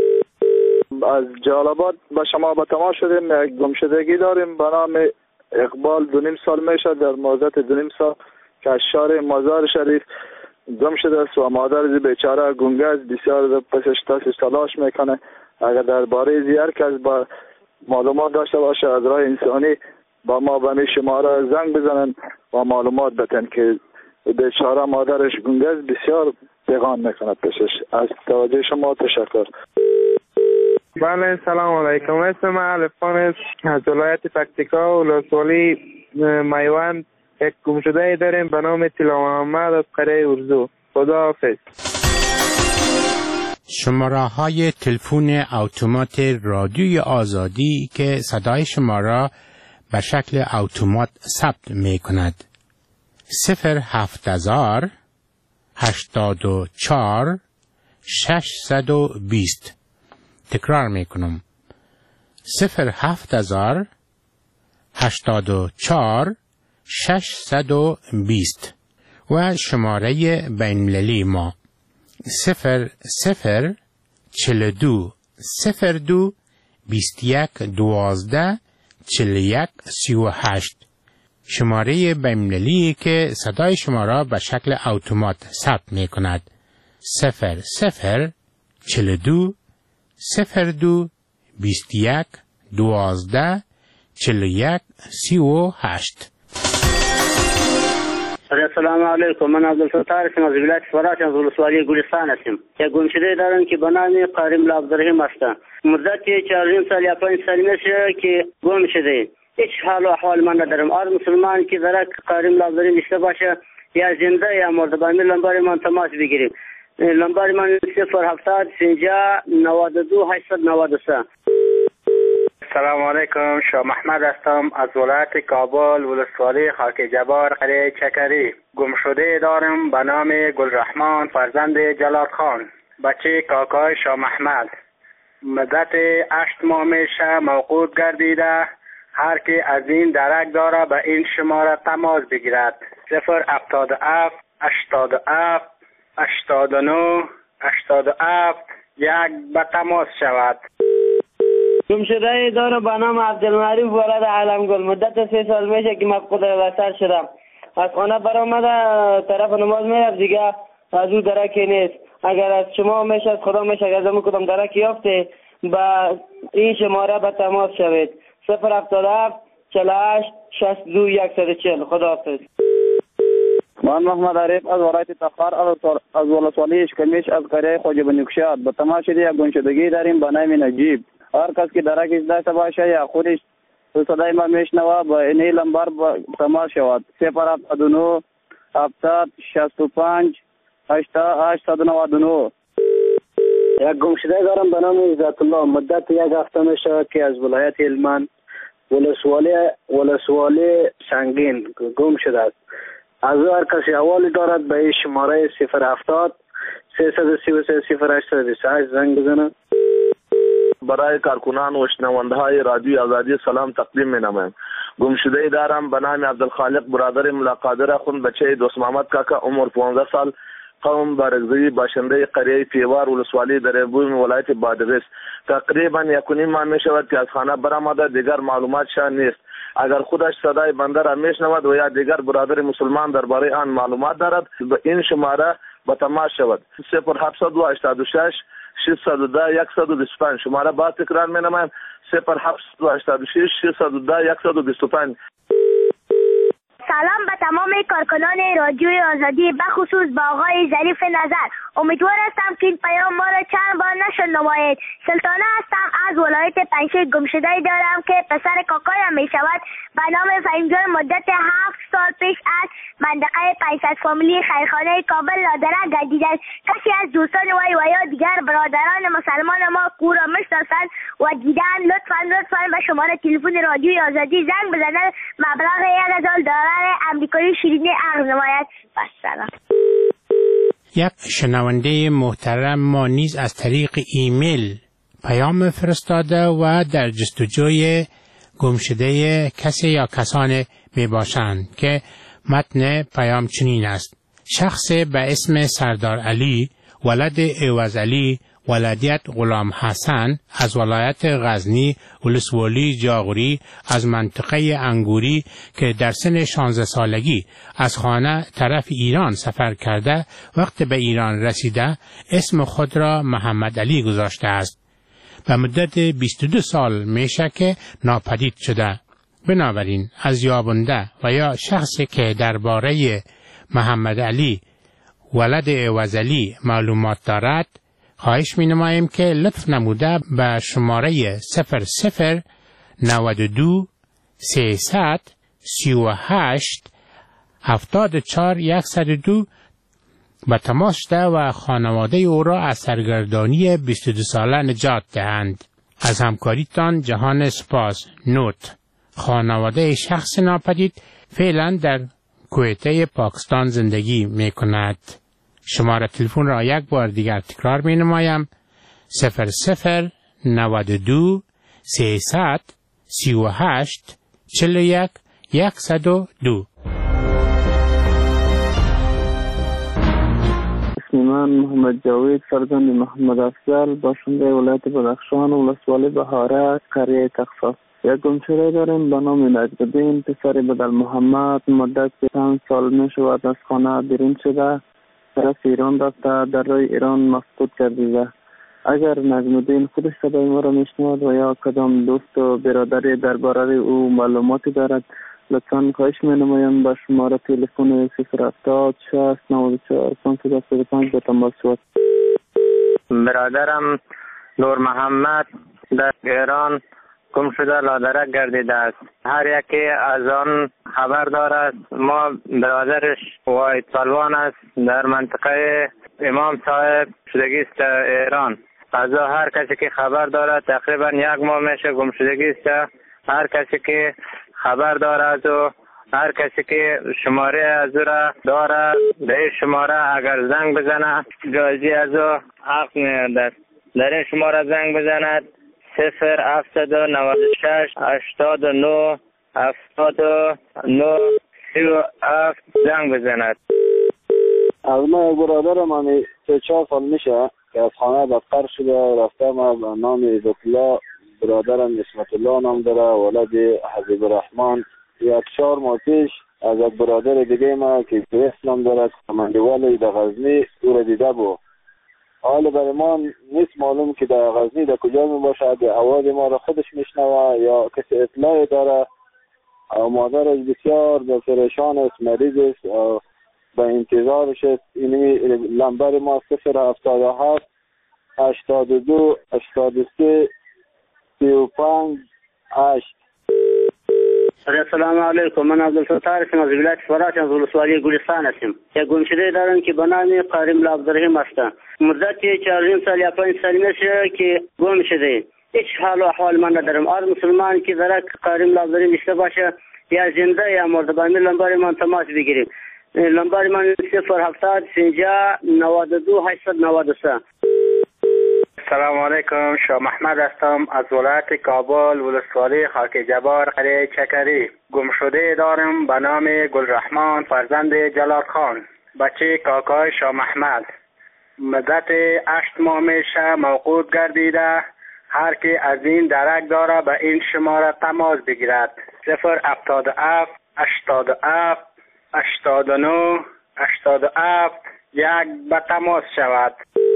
از جلال‌آباد به شما به تماس شدیم. یک گمشدگی داریم به نام اقبال دو نیم سال میشه در مدت دو نیم سال که از شهر مزار شریف گم شده است و مادر بیچاره گنگه است. بسیار پسش تاسش تلاش میکنه. اگر درباره زیار کس با معلومات داشته باشه از راه انسانی با ما به می شماره زنگ بزنن و معلومات بدن که بیچاره مادرش گنگه است. بسیار پیغام میکنه پسش. از توجه شما تشکر. بله سلام علیکم. اسم الفان است از ولایت پکتیکا ولسوالی میوند. یک گمشده داریم به نام طلا محمد از قریه ارزو. خدا حافظ. شماره های تلفن اتومات رادیوی آزادی که صدای شما را به شکل اتومات ثبت می کند. صفر هفت هزار هشتاد و چهار ششصد و بیست. تکرار می کنم. صفر هفت هزار هشتاد و چهار ششصد و بیست و شماره بین‌المللی ما صفر صفر چل دو صفر دو بیست یک دوازده چل یک سی و هشت. شماره بین‌المللی که صدای شما را به شکل اتومات ثبت می کند. صفر صفر چل دو صفر دو بیست یک دوازده چل یک سی و هشت. السلام علیکم. من عبدالفتاح هستم از ولایت فرات از ولسوالی گلستان هستم. یک گمشده دارم که به نام قارم عبدالرحیم است. مدت چهار سال یا پنج سال میشه که گم شده. هیچ حال و احوال من ندارم. هر مسلمان که درک قارم عبدالرحیم داشته باشه یا زنده یا مرده با لمبر من تماس بگیریم. لمبر من صفر هفتاد پنجاه نود و دو هشتصد و نود و سه. سلام علیکم. شاه محمد هستم از ولایت کابل ولسوالی خاک جبار قریه چکری. گمشده دارم به نام گلرحمان فرزند جلال خان، بچه کاکای شاه محمد. مدت هشت ماه میشه موقوف گردیده. هر که از این درک داره به این شماره تماس بگیرد. صفر هفتاد و هفت هشتاد و هفت هشتاد و نه هشتاد و هفت یک به تماس شود. گمشده دارم به نام عبدالمعروف ولد علمگل. مدت سه سال میشه که مفقود وسر شدم. از خانه برآمده طرف نماز میرم دیگه از او درکی نیست. اگر از شما میشه از خدا میشه اگر زمین کدام درکی یافته با این شماره به تماس شوید. صفر هفتاد و هفت چهل و هشت شصت و دو صد و چهل. خدا حافظ. من محمد عریف از ولایت تخار از ولسوالی اشکمیش از قریه خواجه بنیکشاد. به تماس شده یک گمشدگی داریم به نام نجیب. هر کس که درکش داشته باشه یا خودش صدای ما میشنوه با این لمبر تماس شود. صفر هفتاد و نه هفتاد شصت و پنج هشتصد و نود و نه. یک گمشده دارم به نام عزت الله. مدت یک هفته میشه که از ولایت هلمند ولسوالی ولسوالی سنگین گم شده است. از هر کسی حوالی دارد به این شماره صفر هفتاد سیصد و سی و سه صفر هشتصد و بیست و هشت زنگ بزنه. برای کارکنان و شنونده های رادیو آزادی سلام تقدیم می نمایم. گمشده دارم به نام عبدالخالق برادر ملاقادر خون، بچه دوست محمد کاکا، عمر پانزده سال، قوم بارگزی، باشنده قریه پیوار ولسوالی در بوم ولایت بادغیس. تقریبا یک و نیم ماه می شود که از خانه برآمده، دیگر معلومات شان نیست. اگر خودش صدای بنده را میشنود و یا دیگر برادر مسلمان درباره آن معلومات دارد به این شماره به تماس شود. صفر هفتصد و هشتاد و شش ششصد و ده صد و بیست و پنج. شماره با تکرار می نمایم. صفر هفتصد و هشتاد و شش ششصد و ده صد و بیست و پنج. سلام به تمام کارکنان رادیوی آزادی، بخصوص با آقای ظریف نظر. امیدوار هستم که این پیام ما را چند بار نشر نمایید. سلطانه هستم از ولایت پنجشیر. گمشده‌ای دارم که پسر کاکایم می شود به نام فهیم جان. مدت هفت سال پیش از منطقه پنجصد فامیلی خیرخانه کابل نادره گردیده است. کسی از دوستان وی و یا دیگر برادران مسلمان ما کو را میشناسند و دیدن لطفا لطفا به شماره تلفن رادیوی آزادی زنگ بزنند. مبلغ یک هزار دلار امریکایی شیرینی عرض نماید. بسلام. یک شنونده محترم ما نیز از طریق ایمیل پیام فرستاده و در جستجوی گمشده کسی یا کسان می باشند که متن پیام چنین است: شخص به اسم سردار علی ولد عوض علی ولادیت غلام حسن از ولایت غزنی ولسوالی جاغوری از منطقه انگوری که در سن شانزده سالگی از خانه طرف ایران سفر کرده وقت به ایران رسیده اسم خود را محمد علی گذاشته است. به مدت بیست و دو سال میشه که ناپدید شده. بنابراین از یابنده و یا شخصی که درباره محمد علی ولد عوض علی معلومات دارد خواهش می نماییم که لطف نموده به شماره صفر صفر نود و دو سیصد سی و هشت هفتاد و چهار صد و دو به تماس شده و خانواده او را از سرگردانی بیست و دو ساله نجات دهند. از همکاریتان جهان سپاس. نوت: خانواده شخص ناپدید فعلا در کویته پاکستان زندگی می کند. شماره تلفن را یک بار دیگر تکرار می نمایم: صفر صفر نود و دو سیصد سی و هشت چهل و یک صد و دو. اسم من محمد جاوید فرزند محمد افضل، باشنده ولایت بدخشان و ولسوالی بهاره قریه تخصاص. یک گمشده داریم به نام نجم‌الدین، پسر بدل محمد. مدت چند سال می شود از خانه بیرون شده، طرف ایران رفته، در راه ایران مفقود گردیده. اگر نجم‌الدین خودش صدای ما را میشنود و یا کدام دوست و برادری درباره او معلوماتی دارد، لطفاً خواهش می نمایم به شماره تلفن صفر هفتاد شصت نود و چهار پانصد و هفتاد و پنج به تماس شود. برادرم نور محمد در ایران گم شده لادرک گردیده است. هر یکی از آن خبر دارد. ما برادرش واحد پلوان است، در منطقه امام صاحب شدگی است ایران. از هر کسی که خبر دارد تقریبا یک ماه میشه گم شدگی است. هر کسی که خبر دارد و هر کسی که شماره از او را دارد به این شماره اگر زنگ بزنه جایزی از او حق می‌گردد. در این شماره زنگ بزند صفر هفتصد و نود و شش هشتاد و نه هفتاد و نه سی و هفت زنگ بزند. از ما برادر من سه چهار سال میشه که از خانه بدتر شده و رفته. ما به نام عزت‌الله، برادرم اسمت الله نام داره، ولد حبیب الرحمن. یک چهار ماه پیش از یک برادر دیگه ما که گریس نام داره، کماندوال در غزنی، او را دیده بود. حالا برای ما نیست معلوم که در غزنی در کجا می باشد، آواز ما را خودش میشنوه یا کسی اطلاعی داره. و مادرش بسیار به پریشان است، مریض است، به انتظارش است. اینمی لمبر ما صفر هفتاد و هفت هشتاد و دو هشتاد و سه سی و پنج هشت. السلام علیکم. من عبدالفتاح هستم از ولایت فرات از ولسوالی گلستان هستم. یک گمشده دارم که به نام قارم عبدالرحیم است. مدت چهار سال یا پنج سال میشه که گم شده. هیچ حال و احوال من ندارم. هر مسلمان که در قارم عبدالرحیم داشته باشه یا زنده یا مرده با لمبر من تماس بگیریم. لمبر من صفر هفتاد پنجاه نود و دو هشتصد و نود و سه. سلام علیکم. شاه محمد هستم از ولایت کابل ولسوالی خاک جبار قریه چکری. گمشده دارم به نام گلرحمان فرزند جلال خان، بچه کاکای شاه محمد. مدت هشت ماه میشه موقوف گردیده. هر کی از این درک داره به این شماره تماس بگیرد. صفر هفتاد و هفت هشتاد و هفت هشتاد و نه هشتاد و هفت یک به تماس شود.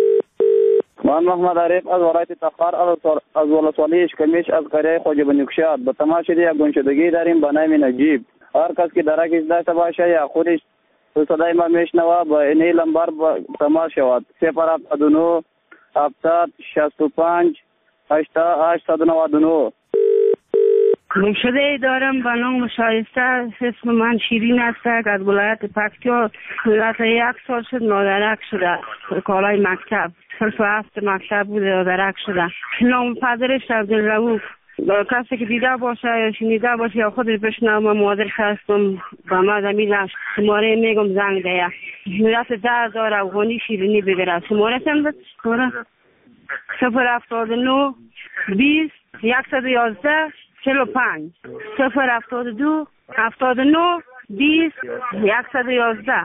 من محمد عریف از ولایت تخار از ولسوالی اشکمیش از قریه خواجه بنی کشاد. به تماس شده یک گمشدگی داریم به نام نجیب. هر کس که درکش داشته باشه یا خودش صدای ما میشنوه به این لمبر تماس شود. صفر هفتاد و نه هفتاد شصت و پنج هشتصد و نود و نه. گمشده دارم به نام شایسته. اسم من شیرین است از ولایت پکتیا. ولایت یک سال شد نادرک شده. کالای مکتب صرف هفت مکتب بوده نادرک شده. نام پدرش عبدالرؤوف. کسی که دیده باشه یا شنیده باشه یا خودش بشنوه، مادرش هستم به ما زمین شماره میگم زنگ ده. ملت در دار افغانی شیرینی بگیره. شماره چند شماره؟ صفر هفتاد و نه بیست یکصد و یازده چهل و پنج. صفر هفتاد و دو هفتاد و نه بیست یکصد و یازده.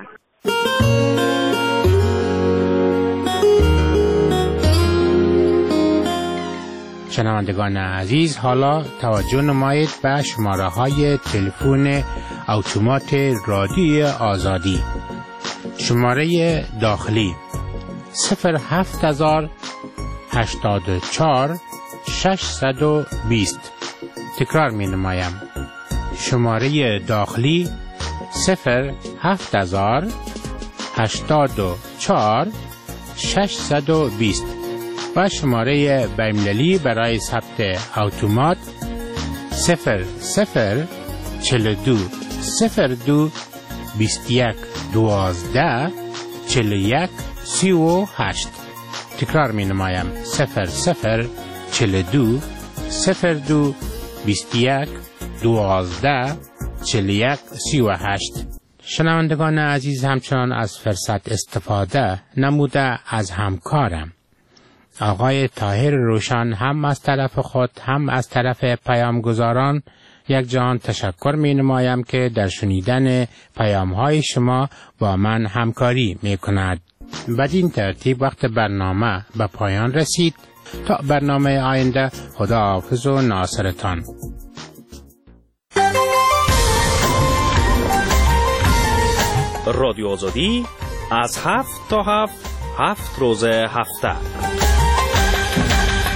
شنوندگان عزیز، حالا توجه نمایید به شماره های تلفن اتومات رادیوی آزادی. شماره داخلی صفر هفت هزار هشتاد و چهار ششصد و بیست. تکرار می نمایم. شماره داخلی صفر هفت هزار هشتاد و چهار ششصد و بیست و شماره بین‌المللی برای ثبت اتومات صفر صفر چهل و دو صفر دو بیست و یک دوازده چهل و یک سی و هشت. تکرار می نمایم صفر صفر چهل و دو صفر دو بیست و یک دوازده چهل و یک سی و هشت. شنوندگان عزیز، همچنان از فرصت استفاده نموده از همکارم آقای طاهر روشن هم از طرف خود هم از طرف پیامگزاران یک جهان تشکر می نمایم که در شنیدن پیام های شما با من همکاری می کند. بدین ترتیب وقت برنامه به پایان رسید. تا برنامه آینده، خدا حافظ و ناصرتان. رادیو آزادی از هفت تا هفت هفت روز هفته